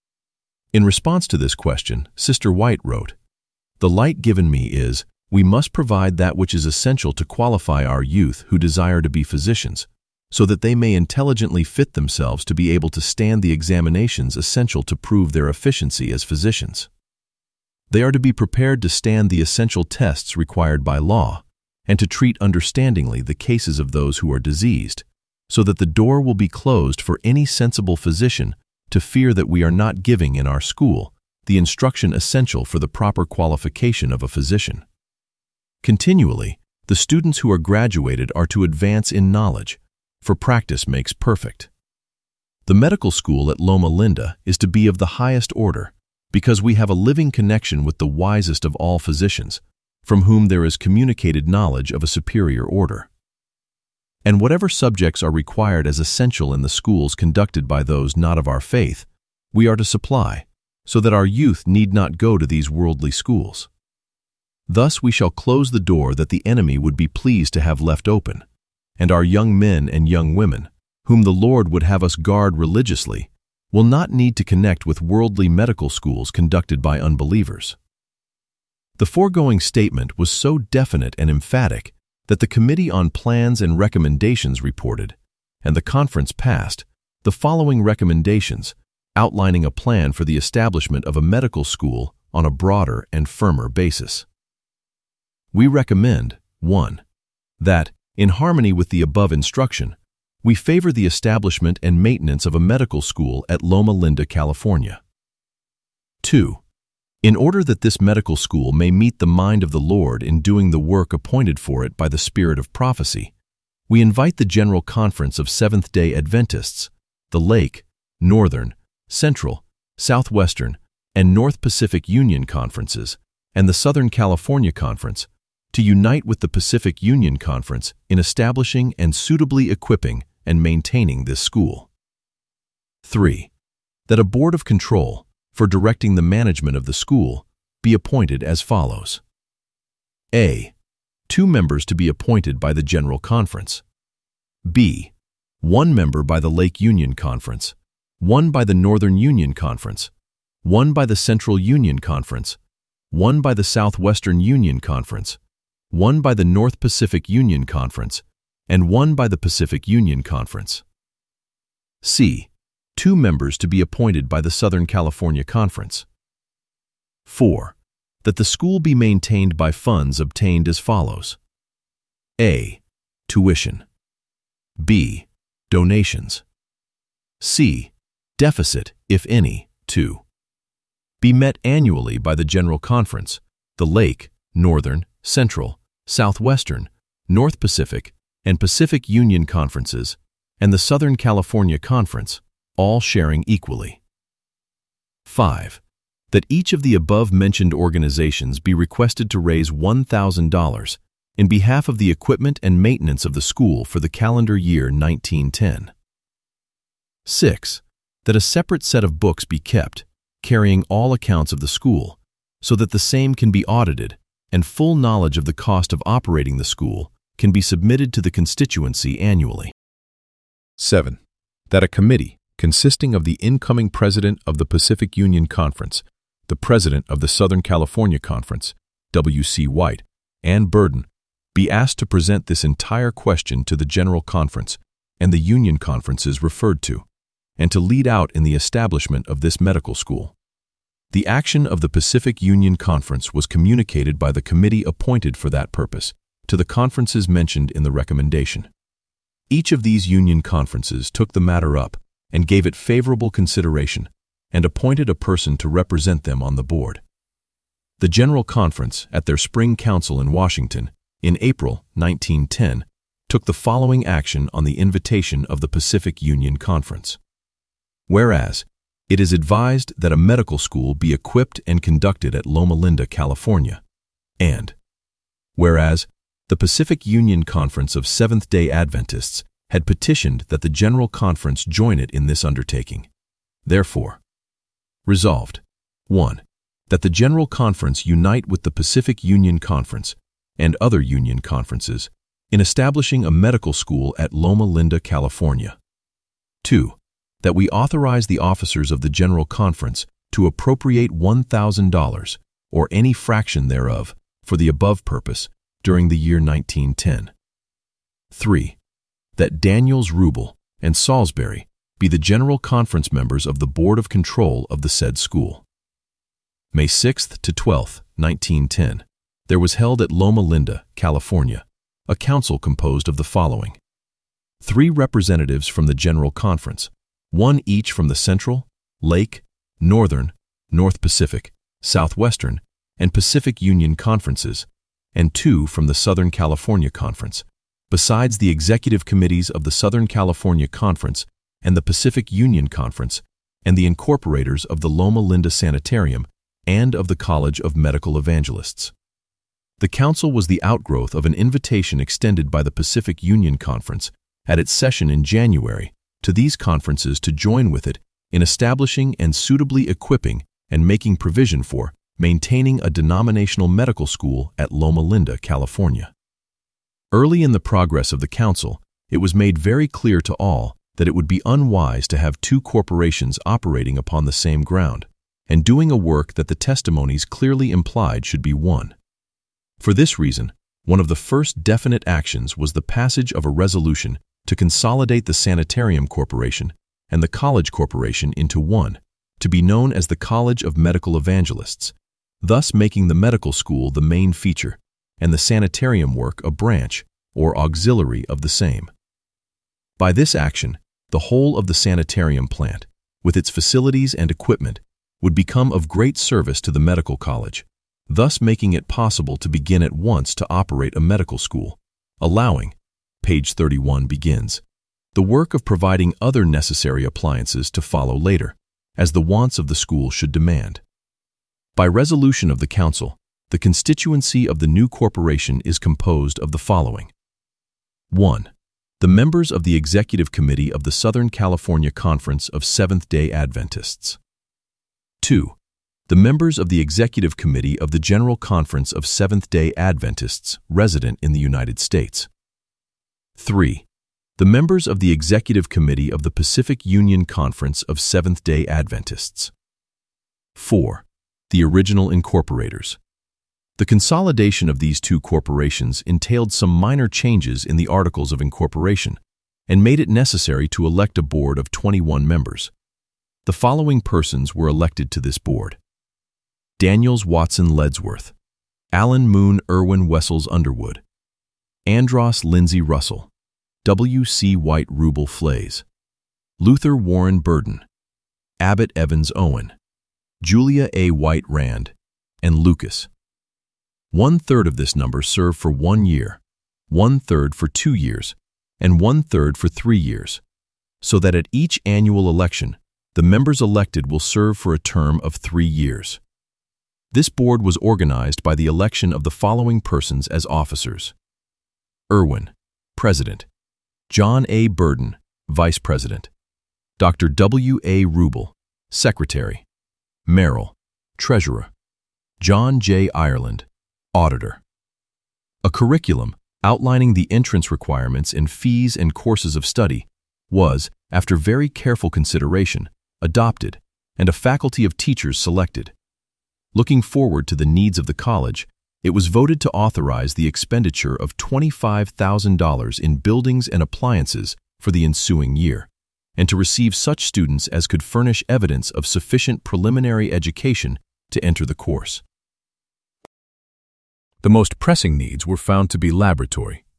In response to this question, Sister White wrote, "The light given me is, we must provide that which is essential to qualify our youth who desire to be physicians, so that they may intelligently fit themselves to be able to stand the examinations essential to prove their efficiency as physicians. They are to be prepared to stand the essential tests required by law, and to treat understandingly the cases of those who are diseased, so that the door will be closed for any sensible physician to fear that we are not giving in our school the instruction essential for the proper qualification of a physician. Continually, the students who are graduated are to advance in knowledge, for practice makes perfect. The medical school at Loma Linda is to be of the highest order, because we have a living connection with the wisest of all physicians, from whom there is communicated knowledge of a superior order. And whatever subjects are required as essential in the schools conducted by those not of our faith, we are to supply, so that our youth need not go to these worldly schools. Thus we shall close the door that the enemy would be pleased to have left open, and our young men and young women, whom the Lord would have us guard religiously, will not need to connect with worldly medical schools conducted by unbelievers." The foregoing statement was so definite and emphatic that the Committee on Plans and Recommendations reported, and the conference passed, the following recommendations outlining a plan for the establishment of a medical school on a broader and firmer basis. We recommend, 1. That, in harmony with the above instruction, we favor the establishment and maintenance of a medical school at Loma Linda, California. 2. In order that this medical school may meet the mind of the Lord in doing the work appointed for it by the Spirit of prophecy, we invite the General Conference of Seventh-day Adventists, the Lake, Northern, Central, Southwestern, and North Pacific Union Conferences, and the Southern California Conference, to unite with the Pacific Union Conference in establishing and suitably equipping and maintaining this school. 3. That a board of control, for directing the management of the school, be appointed as follows. A. 2 members to be appointed by the General Conference. B. 1 member by the Lake Union Conference, 1 by the Northern Union Conference, 1 by the Central Union Conference, 1 by the Southwestern Union Conference, 1 by the North Pacific Union Conference, and 1 by the Pacific Union Conference. C. 2 members to be appointed by the Southern California Conference. 4. That the school be maintained by funds obtained as follows. A. Tuition. B. Donations. C. Deficit, if any, 2. Be met annually by the General Conference, the Lake, Northern, Central, Southwestern, North Pacific, and Pacific Union Conferences, and the Southern California Conference, all sharing equally. 5. That each of the above-mentioned organizations be requested to raise $1,000 in behalf of the equipment and maintenance of the school for the calendar year 1910. 6. That a separate set of books be kept, carrying all accounts of the school, so that the same can be audited, and full knowledge of the cost of operating the school can be submitted to the constituency annually. 7. That a committee, consisting of the incoming president of the Pacific Union Conference, the president of the Southern California Conference, W.C. White, and Burden, be asked to present this entire question to the General Conference and the Union Conferences referred to, and to lead out in the establishment of this medical school. The action of the Pacific Union Conference was communicated by the committee appointed for that purpose to the conferences mentioned in the recommendation. Each of these union conferences took the matter up and gave it favorable consideration and appointed a person to represent them on the board. The General Conference, at their spring council in Washington, in April 1910, took the following action on the invitation of the Pacific Union Conference. Whereas, it is advised that a medical school be equipped and conducted at Loma Linda, California, and whereas, the Pacific Union Conference of Seventh-day Adventists had petitioned that the General Conference join it in this undertaking. Therefore, resolved, 1. That the General Conference unite with the Pacific Union Conference and other union conferences in establishing a medical school at Loma Linda, California. 2. That we authorize the officers of the General Conference to appropriate $1,000 or any fraction thereof for the above purpose during the year 1910. 3. That Daniels, Rubel, and Salisbury be the General Conference members of the Board of Control of the said school. May 6th to 12th, 1910, there was held at Loma Linda, California, a council composed of the following: 3 representatives from the General Conference, 1 each from the Central, Lake, Northern, North Pacific, Southwestern, and Pacific Union Conferences, and 2 from the Southern California Conference, besides the executive committees of the Southern California Conference and the Pacific Union Conference, and the incorporators of the Loma Linda Sanitarium and of the College of Medical Evangelists. The council was the outgrowth of an invitation extended by the Pacific Union Conference at its session in January to these conferences to join with it in establishing and suitably equipping and making provision for maintaining a denominational medical school at Loma Linda, California. Early in the progress of the council, it was made very clear to all that it would be unwise to have 2 corporations operating upon the same ground and doing a work that the testimonies clearly implied should be one. For this reason, one of the first definite actions was the passage of a resolution to consolidate the Sanitarium Corporation and the College Corporation into one, to be known as the College of Medical Evangelists, thus making the medical school the main feature and the sanitarium work a branch or auxiliary of the same. By this action, the whole of the sanitarium plant, with its facilities and equipment, would become of great service to the medical college, thus making it possible to begin at once to operate a medical school, allowing, page 31 begins, the work of providing other necessary appliances to follow later, as the wants of the school should demand. By resolution of the council, the constituency of the new corporation is composed of the following: 1. The members of the Executive Committee of the Southern California Conference of Seventh-day Adventists. 2. The members of the Executive Committee of the General Conference of Seventh-day Adventists resident in the United States. 3. The members of the Executive Committee of the Pacific Union Conference of Seventh-day Adventists. 4. The original incorporators. The consolidation of these 2 corporations entailed some minor changes in the Articles of Incorporation and made it necessary to elect a board of 21 members. The following persons were elected to this board: Daniels Watson Ledsworth, Allen Moon Irwin Wessels Underwood, Andros Lindsay Russell, W. C. White Rubel Flays, Luther Warren Burden, Abbott Evans Owen, Julia A. White Rand, and Lucas. 1/3 of this number serve for 1 year, 1/3 for 2 years, and 1/3 for 3 years, so that at each annual election, the members elected will serve for a term of 3 years. This board was organized by the election of the following persons as officers: Irwin, President; John A. Burden, Vice President; Dr. W. A. Rubel, Secretary; Merrill, Treasurer; John J. Ireland, Auditor. A curriculum outlining the entrance requirements and fees and courses of study was, after very careful consideration, adopted and a faculty of teachers selected. Looking forward to the needs of the college, it was voted to authorize the expenditure of $25,000 in buildings and appliances for the ensuing year, and to receive such students as could furnish evidence of sufficient preliminary education to enter the course. The most pressing needs were found to be laboratory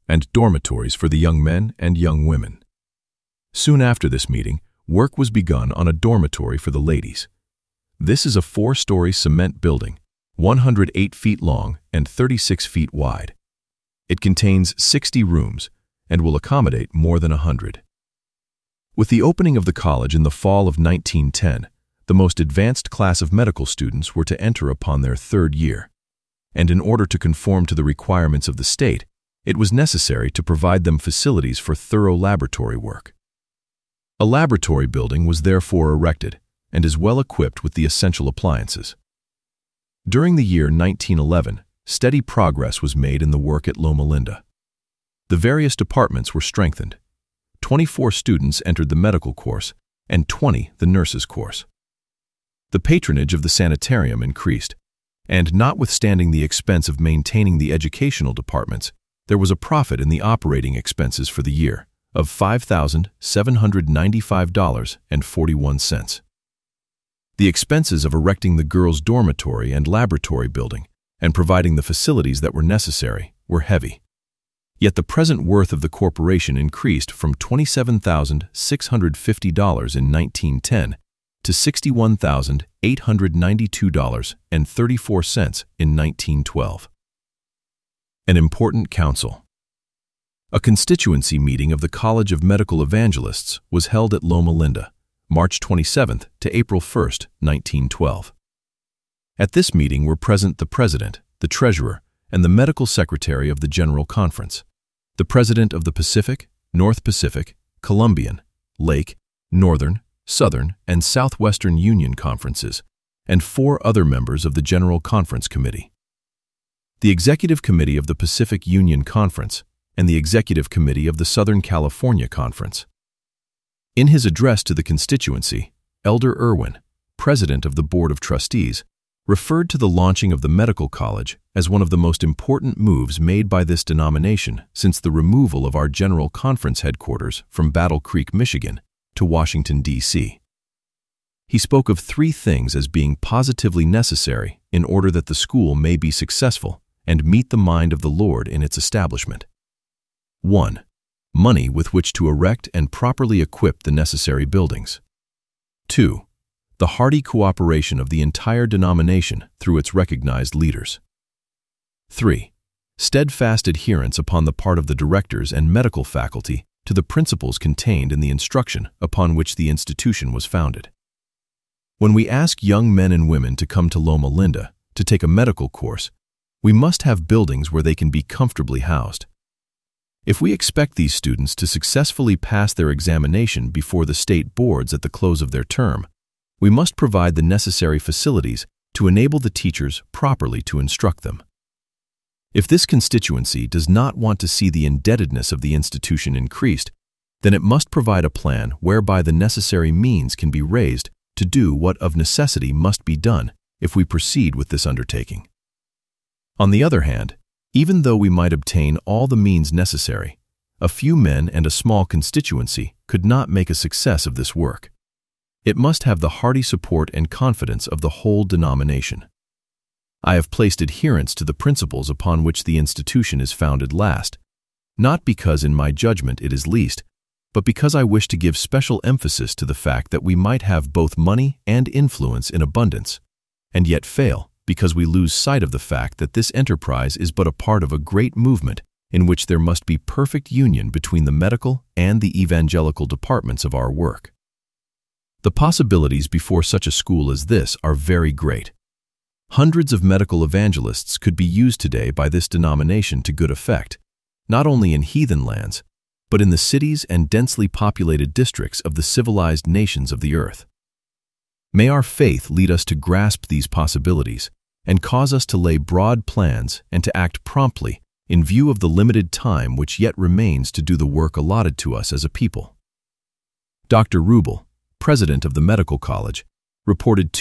and dormitories for the young men and young women. Soon after this meeting, work was begun on a dormitory for the ladies. This is a 4-story cement building, 108 feet long and 36 feet wide. It contains 60 rooms and will accommodate more than 100. With the opening of the college in the fall of 1910, the most advanced class of medical students were to enter upon their 3rd year, and in order to conform to the requirements of the state, it was necessary to provide them facilities for thorough laboratory work. A laboratory building was therefore erected and is well equipped with the essential appliances. During the year 1911, steady progress was made in the work at Loma Linda. The various departments were strengthened. 24 students entered the medical course and 20 the nurses' course. The patronage of the sanitarium increased, and notwithstanding the expense of maintaining the educational departments, there was a profit in the operating expenses for the year of $5,795.41. The expenses of erecting the girls' dormitory and laboratory building and providing the facilities that were necessary were heavy. Yet the present worth of the corporation increased from $27,650 in 1910 to $61,892.34 in 1912. An important council. A constituency meeting of the College of Medical Evangelists was held at Loma Linda, March 27th to April 1st, 1912. At this meeting were present the President, the Treasurer, and the Medical Secretary of the General Conference, the President of the Pacific, North Pacific, Columbian, Lake, Northern, Southern, and Southwestern Union Conferences, and 4 other members of the General Conference Committee. The Executive Committee of the Pacific Union Conference and the Executive Committee of the Southern California Conference. In his address to the constituency, Elder Irwin, President of the Board of Trustees, referred to the launching of the medical college as one of the most important moves made by this denomination since the removal of our General Conference headquarters from Battle Creek, Michigan, to Washington, D.C. He spoke of 3 things as being positively necessary in order that the school may be successful and meet the mind of the Lord in its establishment. 1. Money with which to erect and properly equip the necessary buildings. 2. The hearty cooperation of the entire denomination through its recognized leaders. 3. Steadfast adherence upon the part of the directors and medical faculty to the principles contained in the instruction upon which the institution was founded. When we ask young men and women to come to Loma Linda to take a medical course, we must have buildings where they can be comfortably housed. If we expect these students to successfully pass their examination before the state boards at the close of their term, we must provide the necessary facilities to enable the teachers properly to instruct them. If this constituency does not want to see the indebtedness of the institution increased, then it must provide a plan whereby the necessary means can be raised to do what of necessity must be done if we proceed with this undertaking. On the other hand, even though we might obtain all the means necessary, a few men and a small constituency could not make a success of this work. It must have the hearty support and confidence of the whole denomination. I have placed adherence to the principles upon which the institution is founded last, not because in my judgment it is least, but because I wish to give special emphasis to the fact that we might have both money and influence in abundance, and yet fail because we lose sight of the fact that this enterprise is but a part of a great movement in which there must be perfect union between the medical and the evangelical departments of our work. The possibilities before such a school as this are very great. Hundreds of medical evangelists could be used today by this denomination to good effect, not only in heathen lands, but in the cities and densely populated districts of the civilized nations of the earth. May our faith lead us to grasp these possibilities and cause us to lay broad plans and to act promptly in view of the limited time which yet remains to do the work allotted to us as a people. Dr. Rubel, president of the medical college, reported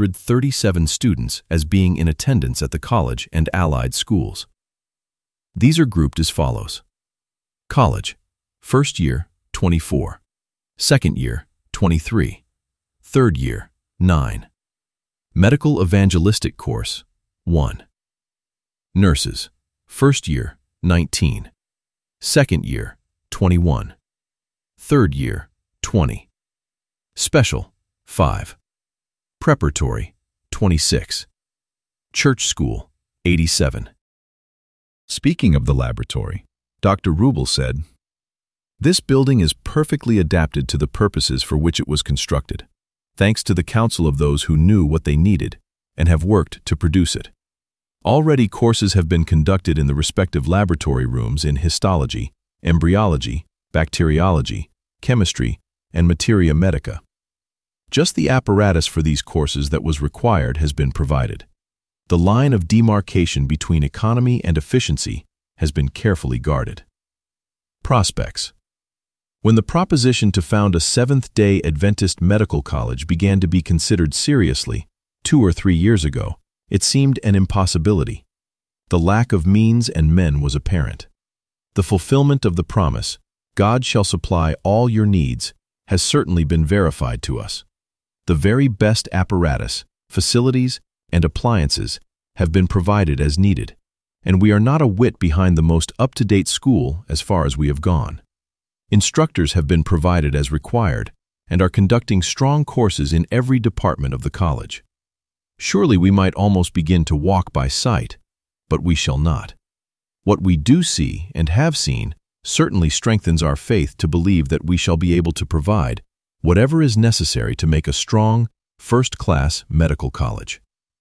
237 students as being in attendance at the college and allied schools. These are grouped as follows. College, first year, 24. Second year, 23. Third year, 9. Medical Evangelistic Course, 1. Nurses, first year, 19. Second year, 21. Third year, 20. Special, 5. Preparatory, 26. Church school, 87. Speaking of the laboratory, Dr. Rubel said, "This building is perfectly adapted to the purposes for which it was constructed, thanks to the counsel of those who knew what they needed and have worked to produce it. Already courses have been conducted in the respective laboratory rooms in histology, embryology, bacteriology, chemistry, and materia medica. Just the apparatus for these courses that was required has been provided. The line of demarcation between economy and efficiency has been carefully guarded." Prospects. When the proposition to found a Seventh-day Adventist medical college began to be considered seriously 2 or 3 years ago, it seemed an impossibility. The lack of means and men was apparent. The fulfillment of the promise, "God shall supply all your needs," has certainly been verified to us. The very best apparatus, facilities, and appliances have been provided as needed, and we are not a whit behind the most up-to-date school as far as we have gone. Instructors have been provided as required and are conducting strong courses in every department of the college. Surely we might almost begin to walk by sight, but we shall not. What we do see and have seen certainly strengthens our faith to believe that we shall be able to provide whatever is necessary to make a strong, first-class medical college.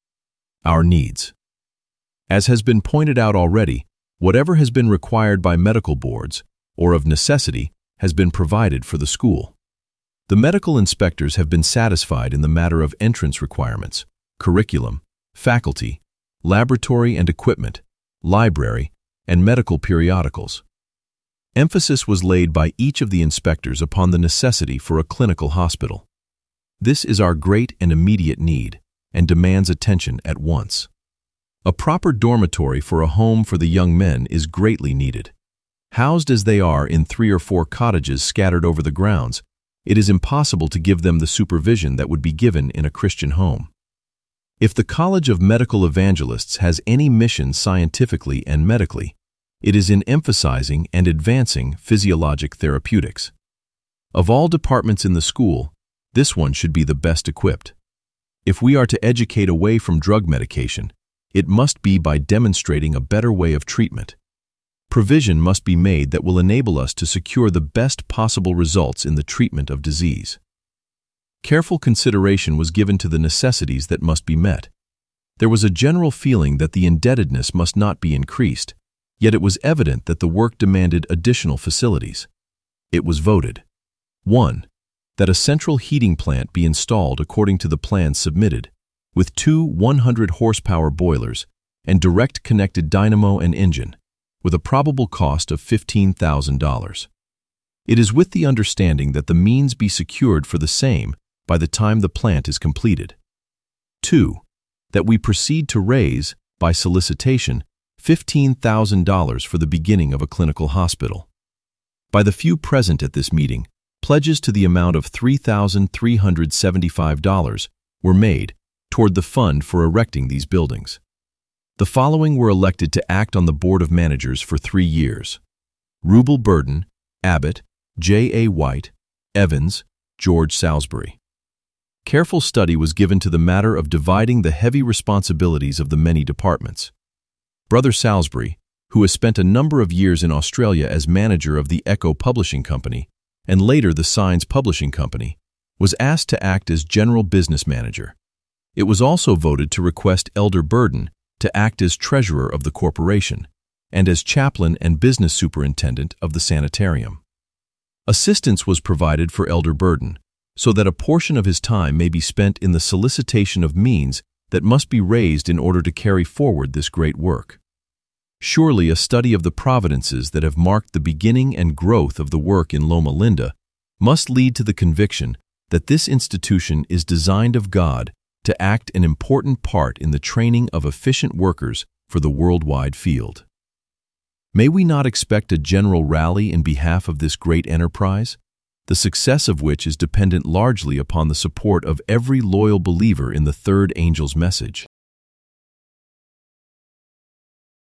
Our needs. As has been pointed out already, whatever has been required by medical boards, or of necessity, has been provided for the school. The medical inspectors have been satisfied in the matter of entrance requirements, curriculum, faculty, laboratory and equipment, library, and medical periodicals. Emphasis was laid by each of the inspectors upon the necessity for a clinical hospital. This is our great and immediate need, and demands attention at once. A proper dormitory for a home for the young men is greatly needed. Housed as they are in 3 or 4 cottages scattered over the grounds, it is impossible to give them the supervision that would be given in a Christian home. If the College of Medical Evangelists has any mission scientifically and medically, it is in emphasizing and advancing physiologic therapeutics. Of all departments in the school, this one should be the best equipped. If we are to educate away from drug medication, it must be by demonstrating a better way of treatment. Provision must be made that will enable us to secure the best possible results in the treatment of disease. Careful consideration was given to the necessities that must be met. There was a general feeling that the indebtedness must not be increased, yet it was evident that the work demanded additional facilities. It was voted: 1. That a central heating plant be installed according to the plans submitted, with 2 100-horsepower boilers and direct connected dynamo and engine, with a probable cost of $15,000. It is with the understanding that the means be secured for the same by the time the plant is completed. 2. That we proceed to raise, by solicitation, $15,000 for the beginning of a clinical hospital. By the few present at this meeting, pledges to the amount of $3,375 were made toward the fund for erecting these buildings. The following were elected to act on the Board of Managers for 3 years: Rubel Burden, Abbott, J. A. White, Evans, George Salisbury. Careful study was given to the matter of dividing the heavy responsibilities of the many departments. Brother Salisbury, who has spent a number of years in Australia as manager of the Echo Publishing Company and later the Signs Publishing Company, was asked to act as general business manager. It was also voted to request Elder Burden to act as treasurer of the corporation and as chaplain and business superintendent of the sanitarium. Assistance was provided for Elder Burden, so that a portion of his time may be spent in the solicitation of means that must be raised in order to carry forward this great work. Surely a study of the providences that have marked the beginning and growth of the work in Loma Linda must lead to the conviction that this institution is designed of God to act an important part in the training of efficient workers for the worldwide field. May we not expect a general rally in behalf of this great enterprise, the success of which is dependent largely upon the support of every loyal believer in the third angel's message?